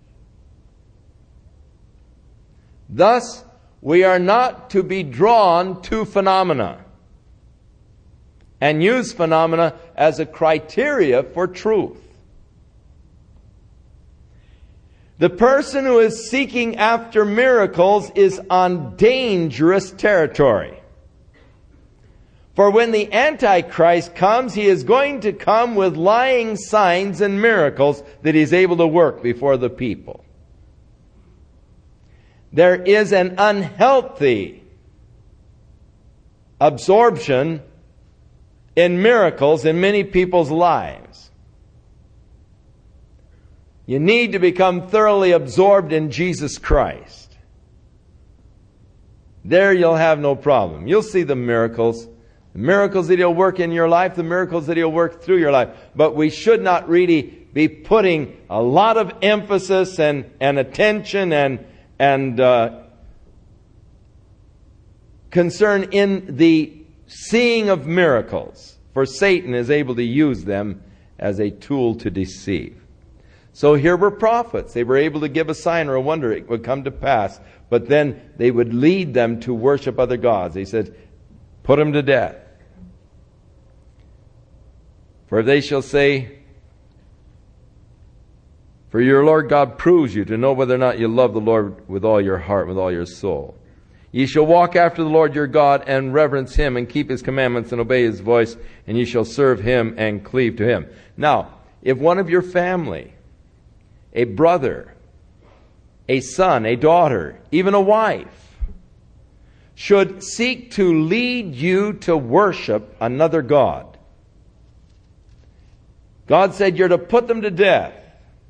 Thus, we are not to be drawn to phenomena and use phenomena as a criteria for truth. The person who is seeking after miracles is on dangerous territory. For when the Antichrist comes, he is going to come with lying signs and miracles that he's able to work before the people. There is an unhealthy absorption in miracles in many people's lives. You need to become thoroughly absorbed in Jesus Christ. There you'll have no problem. You'll see the miracles that He'll work in your life, the miracles that He'll work through your life. But we should not really be putting a lot of emphasis and attention and concern in the seeing of miracles, for Satan is able to use them as a tool to deceive. So here were prophets. They were able to give a sign or a wonder. It would come to pass. But then they would lead them to worship other gods. He said, put them to death. For they shall say, for your Lord God proves you to know whether or not you love the Lord with all your heart, with all your soul. Ye shall walk after the Lord your God and reverence Him and keep His commandments and obey His voice, and ye shall serve Him and cleave to Him. Now, if one of your family, a brother, a son, a daughter, even a wife, should seek to lead you to worship another god, God said you're to put them to death,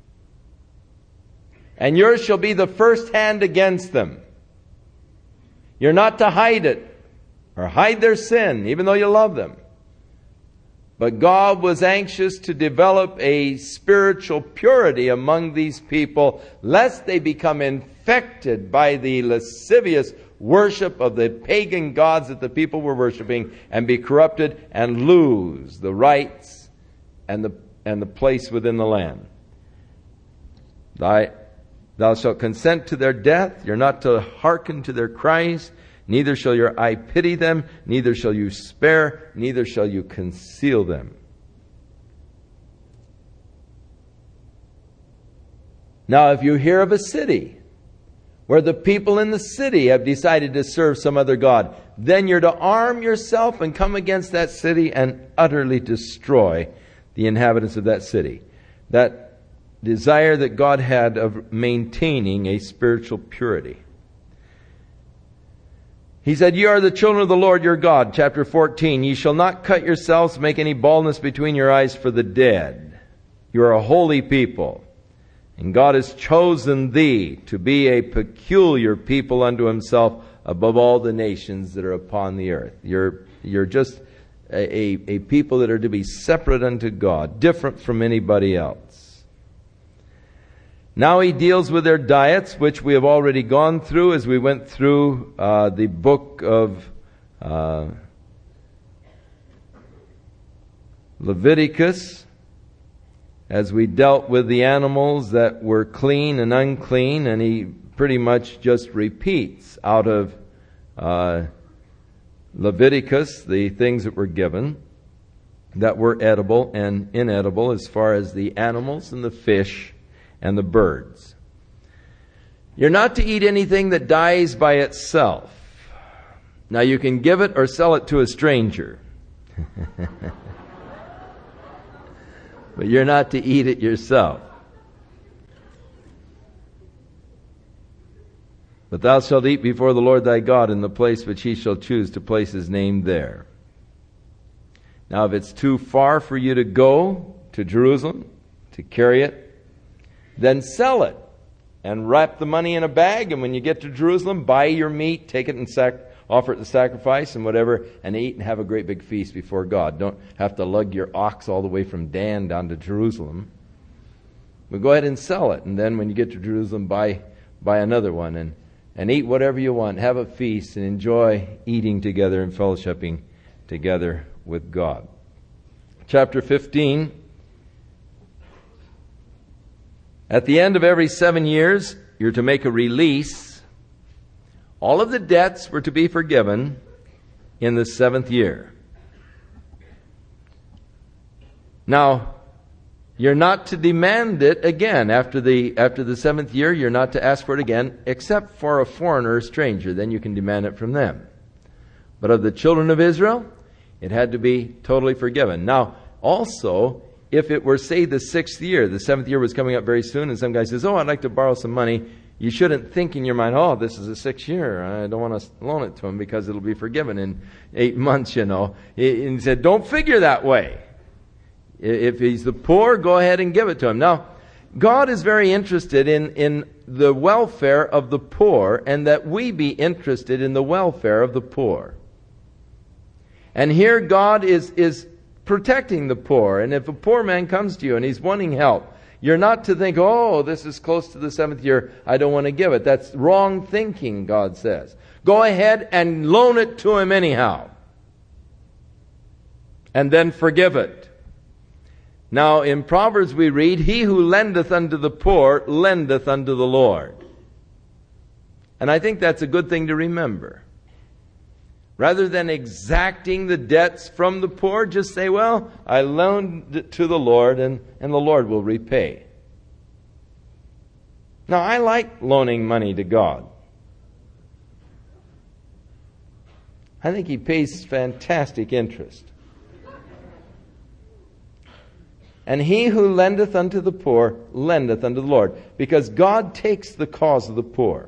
and yours shall be the first hand against them. You're not to hide it or hide their sin, even though you love them. But God was anxious to develop a spiritual purity among these people, lest they become infected by the lascivious worship of the pagan gods that the people were worshiping, and be corrupted and lose the rights and the place within the land. Thou shalt consent to their death. You're not to hearken to their cries. Neither shall your eye pity them, neither shall you spare, neither shall you conceal them. Now, if you hear of a city where the people in the city have decided to serve some other god, then you're to arm yourself and come against that city and utterly destroy the inhabitants of that city. That desire that God had of maintaining a spiritual purity. He said, "You are the children of the Lord your God." Chapter 14, "Ye shall not cut yourselves, make any baldness between your eyes for the dead. You are a holy people, and God has chosen thee to be a peculiar people unto himself above all the nations that are upon the earth." You're just a people that are to be separate unto God, different from anybody else. Now he deals with their diets, which we have already gone through as we went through the book of Leviticus, as we dealt with the animals that were clean and unclean, and he pretty much just repeats out of Leviticus the things that were given that were edible and inedible, as far as the animals and the fish and the birds. You're not to eat anything that dies by itself. Now you can give it or sell it to a stranger. But you're not to eat it yourself. But thou shalt eat before the Lord thy God in the place which he shall choose to place his name there. Now if it's too far for you to go to Jerusalem to carry it, then sell it and wrap the money in a bag, and when you get to Jerusalem, buy your meat, take it and offer it to sacrifice and whatever, and eat and have a great big feast before God. Don't have to lug your ox all the way from Dan down to Jerusalem. But go ahead and sell it, and then when you get to Jerusalem, buy another one and eat whatever you want. Have a feast and enjoy eating together and fellowshipping together with God. Chapter 15. At the end of every 7 years, you're to make a release. All of the debts were to be forgiven in the 7th year. Now, you're not to demand it again. After the 7th year, you're not to ask for it again, except for a foreigner or stranger. Then you can demand it from them. But of the children of Israel, it had to be totally forgiven. Now, also, if it were, say, the 6th year, the 7th year was coming up very soon, and some guy says, "Oh, I'd like to borrow some money," you shouldn't think in your mind, "Oh, this is the 6th year. I don't want to loan it to him because it'll be forgiven in 8 months, you know." And he said, don't figure that way. If he's the poor, go ahead and give it to him. Now, God is very interested in the welfare of the poor, and that we be interested in the welfare of the poor. And here God is protecting the poor. And if a poor man comes to you and he's wanting help, you're not to think, "Oh, this is close to the 7th year, I don't want to give it." That's wrong thinking, God says. Go ahead and loan it to him anyhow. And then forgive it. Now, in Proverbs we read, "He who lendeth unto the poor lendeth unto the Lord." And I think that's a good thing to remember. Rather than exacting the debts from the poor, just say, "Well, I loaned it to the Lord, and the Lord will repay." Now, I like loaning money to God. I think he pays fantastic interest. And he who lendeth unto the poor lendeth unto the Lord, because God takes the cause of the poor.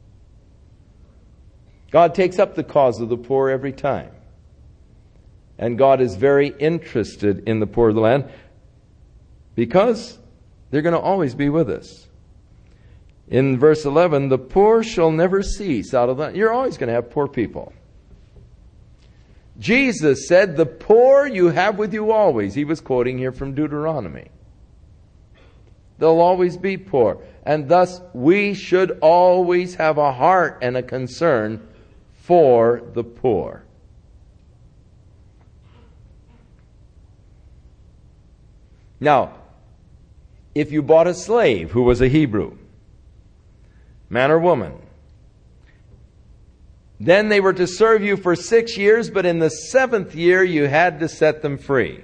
God takes up the cause of the poor every time. And God is very interested in the poor of the land, because they're going to always be with us. In verse 11, the poor shall never cease out of that. You're always going to have poor people. Jesus said, the poor you have with you always. He was quoting here from Deuteronomy. They'll always be poor. And thus, we should always have a heart and a concern for the poor. Now, if you bought a slave who was a Hebrew, man or woman, then they were to serve you for 6 years, but in the 7th year you had to set them free.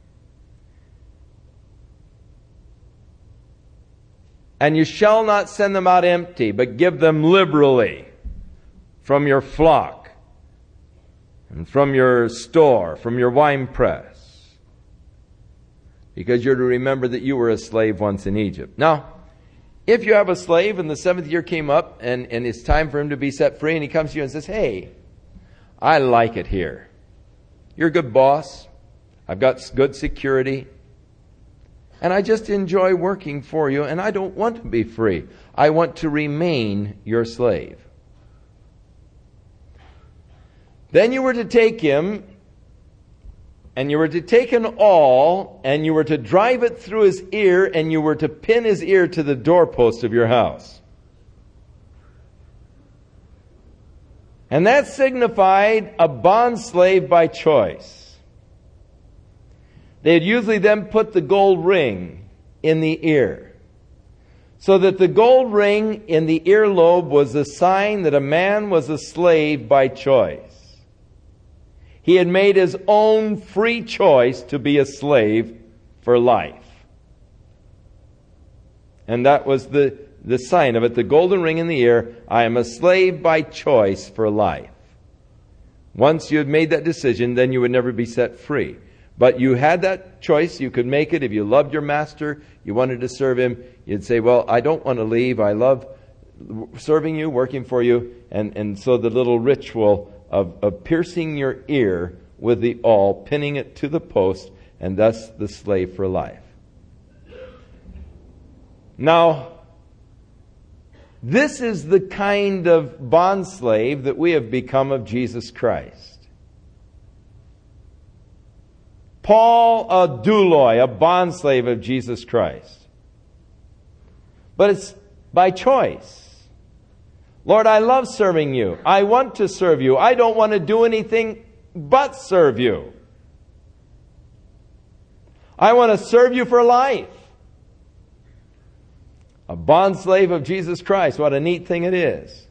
And you shall not send them out empty, but give them liberally from your flock and from your store, from your winepress. Because you're to remember that you were a slave once in Egypt. Now, if you have a slave and the 7th year came up and it's time for him to be set free, and he comes to you and says, hey, I like it here. You're a good boss. I've got good security. And I just enjoy working for you, and I don't want to be free. I want to remain your slave. Then you were to take him, and you were to take an awl, and you were to drive it through his ear, and you were to pin his ear to the doorpost of your house. And that signified a bondslave by choice. They'd usually then put the gold ring in the ear, so that the gold ring in the earlobe was a sign that a man was a slave by choice. He had made his own free choice to be a slave for life. And that was the sign of it, the golden ring in the ear. I am a slave by choice for life. Once you had made that decision, then you would never be set free. But you had that choice. You could make it. If you loved your master, you wanted to serve him, you'd say, well, I don't want to leave. I love serving you, working for you. And so the little ritual of piercing your ear with the awl, pinning it to the post, and thus the slave for life. Now, this is the kind of bondslave that we have become of Jesus Christ. Paul, a douloi, a bondslave of Jesus Christ. But it's by choice. Lord, I love serving you. I want to serve you. I don't want to do anything but serve you. I want to serve you for life. A bondslave of Jesus Christ. What a neat thing it is.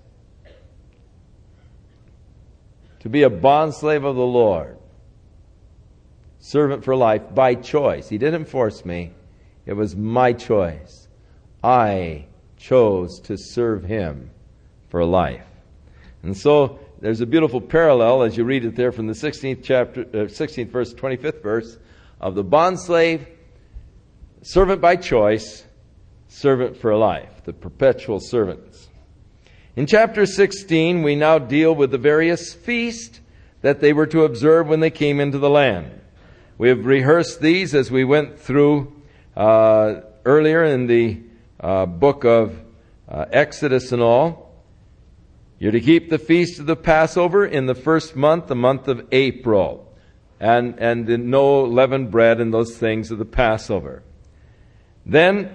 To be a bondslave of the Lord. Servant for life by choice. He didn't force me. It was my choice. I chose to serve him for life. And so there's a beautiful parallel as you read it there from the 16th verse, 25th verse of the bondslave, servant by choice, servant for life, the perpetual servants. In chapter 16, we now deal with the various feasts that they were to observe when they came into the land. We have rehearsed these as we went through earlier in the book of Exodus and all. You're to keep the feast of the Passover in the first month, the month of April. And no leavened bread and those things of the Passover. Then,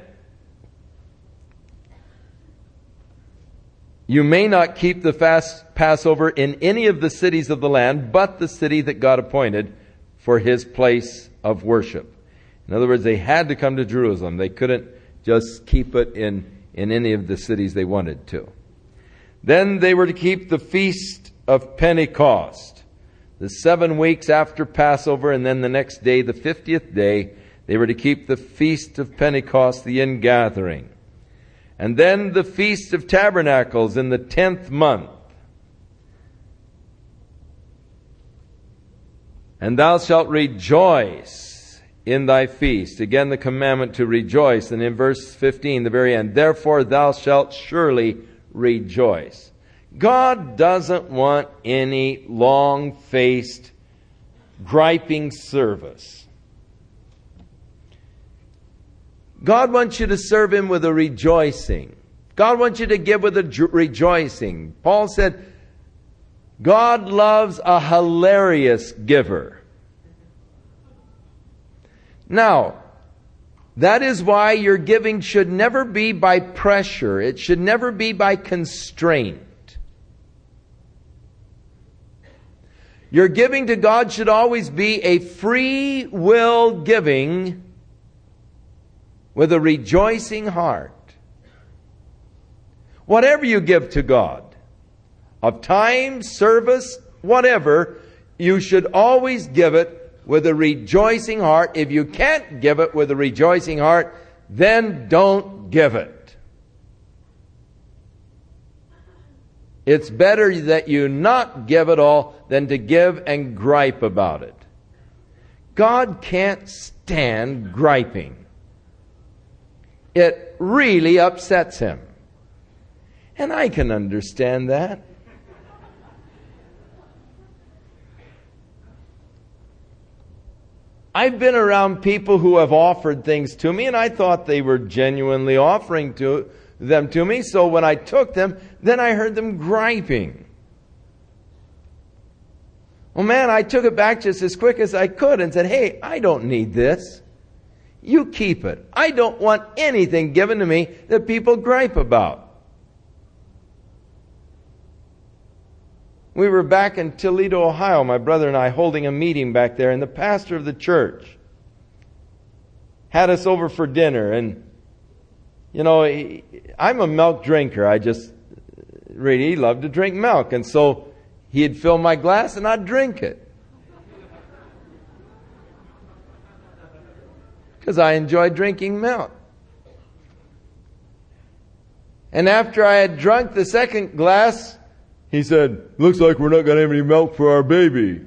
you may not keep the Passover in any of the cities of the land, but the city that God appointed for his place of worship. In other words, they had to come to Jerusalem. They couldn't just keep it in any of the cities they wanted to. Then they were to keep the feast of Pentecost, the 7 weeks after Passover, and then the next day, the 50th day, they were to keep the feast of Pentecost, the ingathering. And then the Feast of Tabernacles in the 10th month. And thou shalt rejoice in thy feast. Again, the commandment to rejoice. And in verse 15, the very end, therefore thou shalt surely rejoice. God doesn't want any long-faced, griping service. God wants you to serve him with a rejoicing. God wants you to give with a rejoicing. Paul said, God loves a hilarious giver. Now, that is why your giving should never be by pressure. It should never be by constraint. Your giving to God should always be a free will giving with a rejoicing heart. Whatever you give to God, of time, service, whatever, you should always give it with a rejoicing heart. If you can't give it with a rejoicing heart, then don't give it. It's better that you not give at all than to give and gripe about it. God can't stand griping. It really upsets Him. And I can understand that. I've been around people who have offered things to me, and I thought they were genuinely offering them to me. So when I took them, then I heard them griping. Well, man, I took it back just as quick as I could and said, hey, I don't need this. You keep it. I don't want anything given to me that people gripe about. We were back in Toledo, Ohio, my brother and I, holding a meeting back there, and the pastor of the church had us over for dinner. And, you know, I'm a milk drinker. I just really love to drink milk. And so he'd fill my glass and I'd drink it. Because I enjoy drinking milk. And after I had drunk the second glass, he said, looks like we're not going to have any milk for our baby.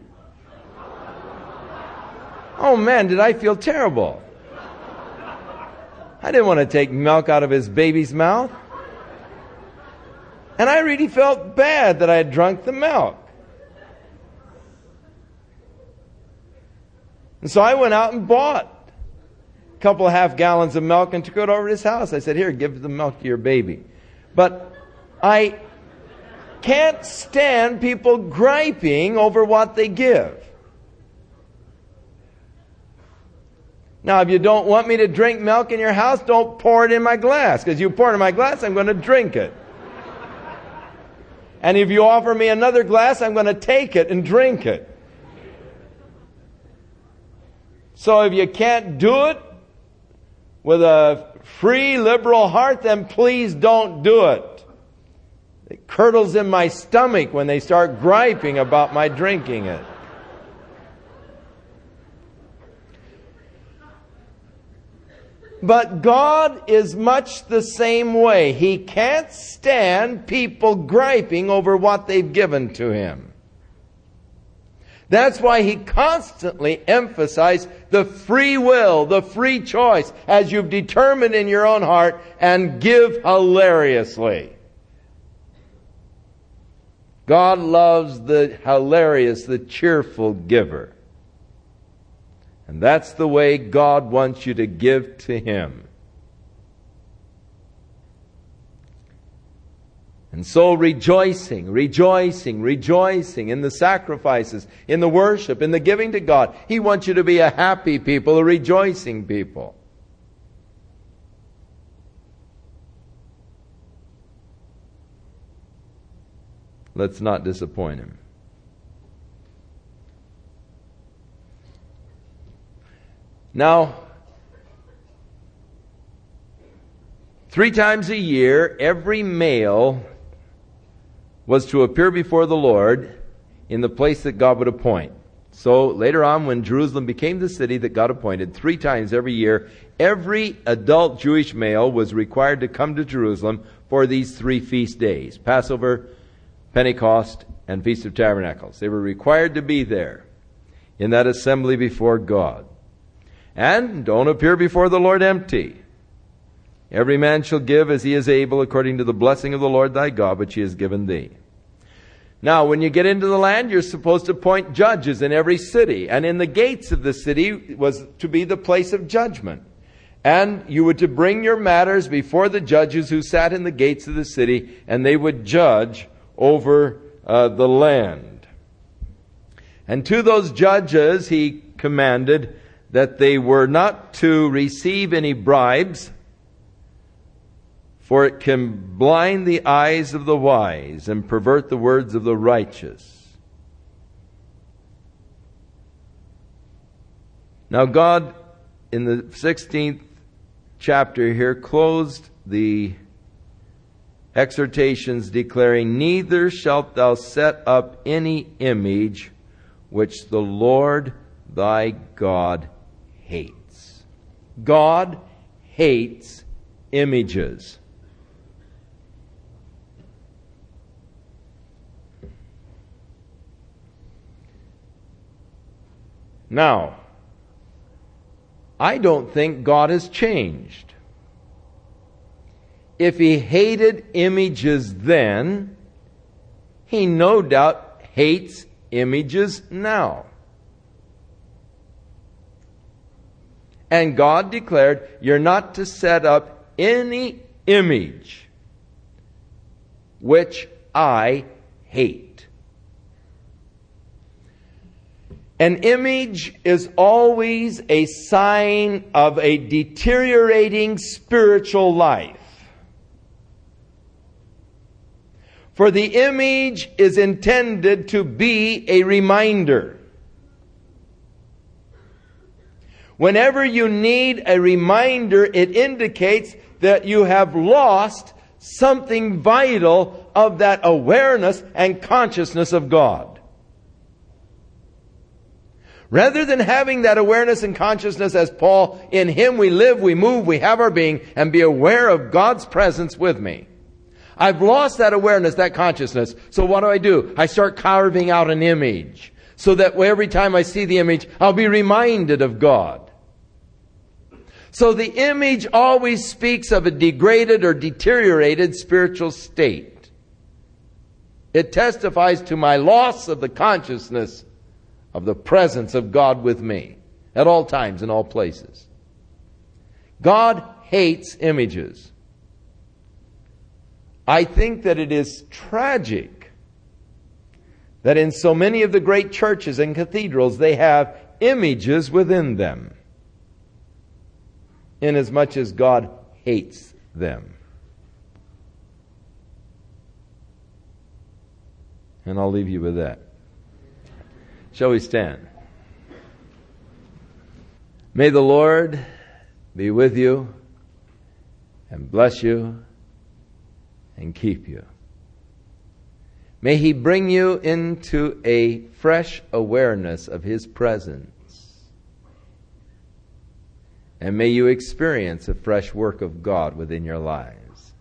Oh man, did I feel terrible. I didn't want to take milk out of his baby's mouth. And I really felt bad that I had drunk the milk. And so I went out and bought a couple of half gallons of milk and took it over to his house. I said, here, give the milk to your baby. But I can't stand people griping over what they give. Now, if you don't want me to drink milk in your house, don't pour it in my glass. Because you pour it in my glass, I'm going to drink it. And if you offer me another glass, I'm going to take it and drink it. So if you can't do it with a free, liberal heart, then please don't do it. It curdles in my stomach when they start griping about my drinking it. But God is much the same way. He can't stand people griping over what they've given to Him. That's why He constantly emphasized the free will, the free choice, as you've determined in your own heart, and give hilariously. God loves the hilarious, the cheerful giver. And that's the way God wants you to give to Him. And so rejoicing in the sacrifices, in the worship, in the giving to God. He wants you to be a happy people, a rejoicing people. Let's not disappoint Him. Now, 3 times a year, every male was to appear before the Lord in the place that God would appoint. So later on, when Jerusalem became the city that God appointed, 3 times every year, every adult Jewish male was required to come to Jerusalem for these 3 feast days: Passover, Pentecost, and Feast of Tabernacles. They were required to be there in that assembly before God. And don't appear before the Lord empty. Every man shall give as he is able, according to the blessing of the Lord thy God, which He has given thee. Now, when you get into the land, you're supposed to appoint judges in every city. And in the gates of the city was to be the place of judgment. And you were to bring your matters before the judges who sat in the gates of the city, and they would judge over the land. And to those judges he commanded that they were not to receive any bribes, for it can blind the eyes of the wise and pervert the words of the righteous. Now God, in the 16th chapter here, closed the exhortations declaring, "Neither shalt thou set up any image which the Lord thy God hates." God hates images. Now, I don't think God has changed. If he hated images then, he no doubt hates images now. And God declared, you're not to set up any image which I hate. An image is always a sign of a deteriorating spiritual life. For the image is intended to be a reminder. Whenever you need a reminder, it indicates that you have lost something vital of that awareness and consciousness of God. Rather than having that awareness and consciousness as Paul, in Him we live, we move, we have our being, and be aware of God's presence with me. I've lost that awareness, that consciousness. So what do? I start carving out an image so that every time I see the image, I'll be reminded of God. So the image always speaks of a degraded or deteriorated spiritual state. It testifies to my loss of the consciousness of the presence of God with me at all times, in all places. God hates images. I think that it is tragic that in so many of the great churches and cathedrals they have images within them, inasmuch as God hates them. And I'll leave you with that. Shall we stand? May the Lord be with you and bless you and keep you. May He bring you into a fresh awareness of His presence. And may you experience a fresh work of God within your lives.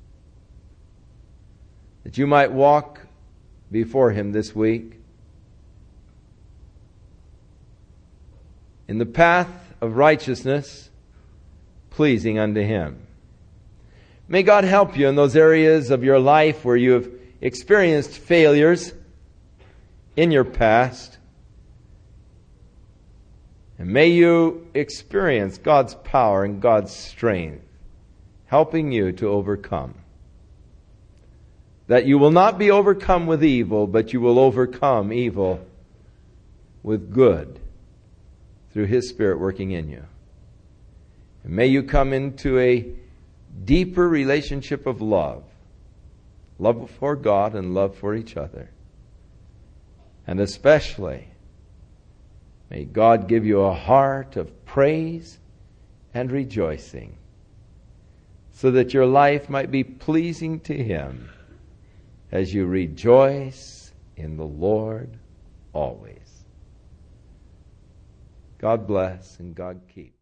That you might walk before Him this week in the path of righteousness, pleasing unto Him. May God help you in those areas of your life where you have experienced failures in your past. And may you experience God's power and God's strength, helping you to overcome. That you will not be overcome with evil, but you will overcome evil with good, through His Spirit working in you. And may you come into a deeper relationship of love. Love for God and love for each other. And especially, may God give you a heart of praise and rejoicing, so that your life might be pleasing to Him as you rejoice in the Lord always. God bless and God keep.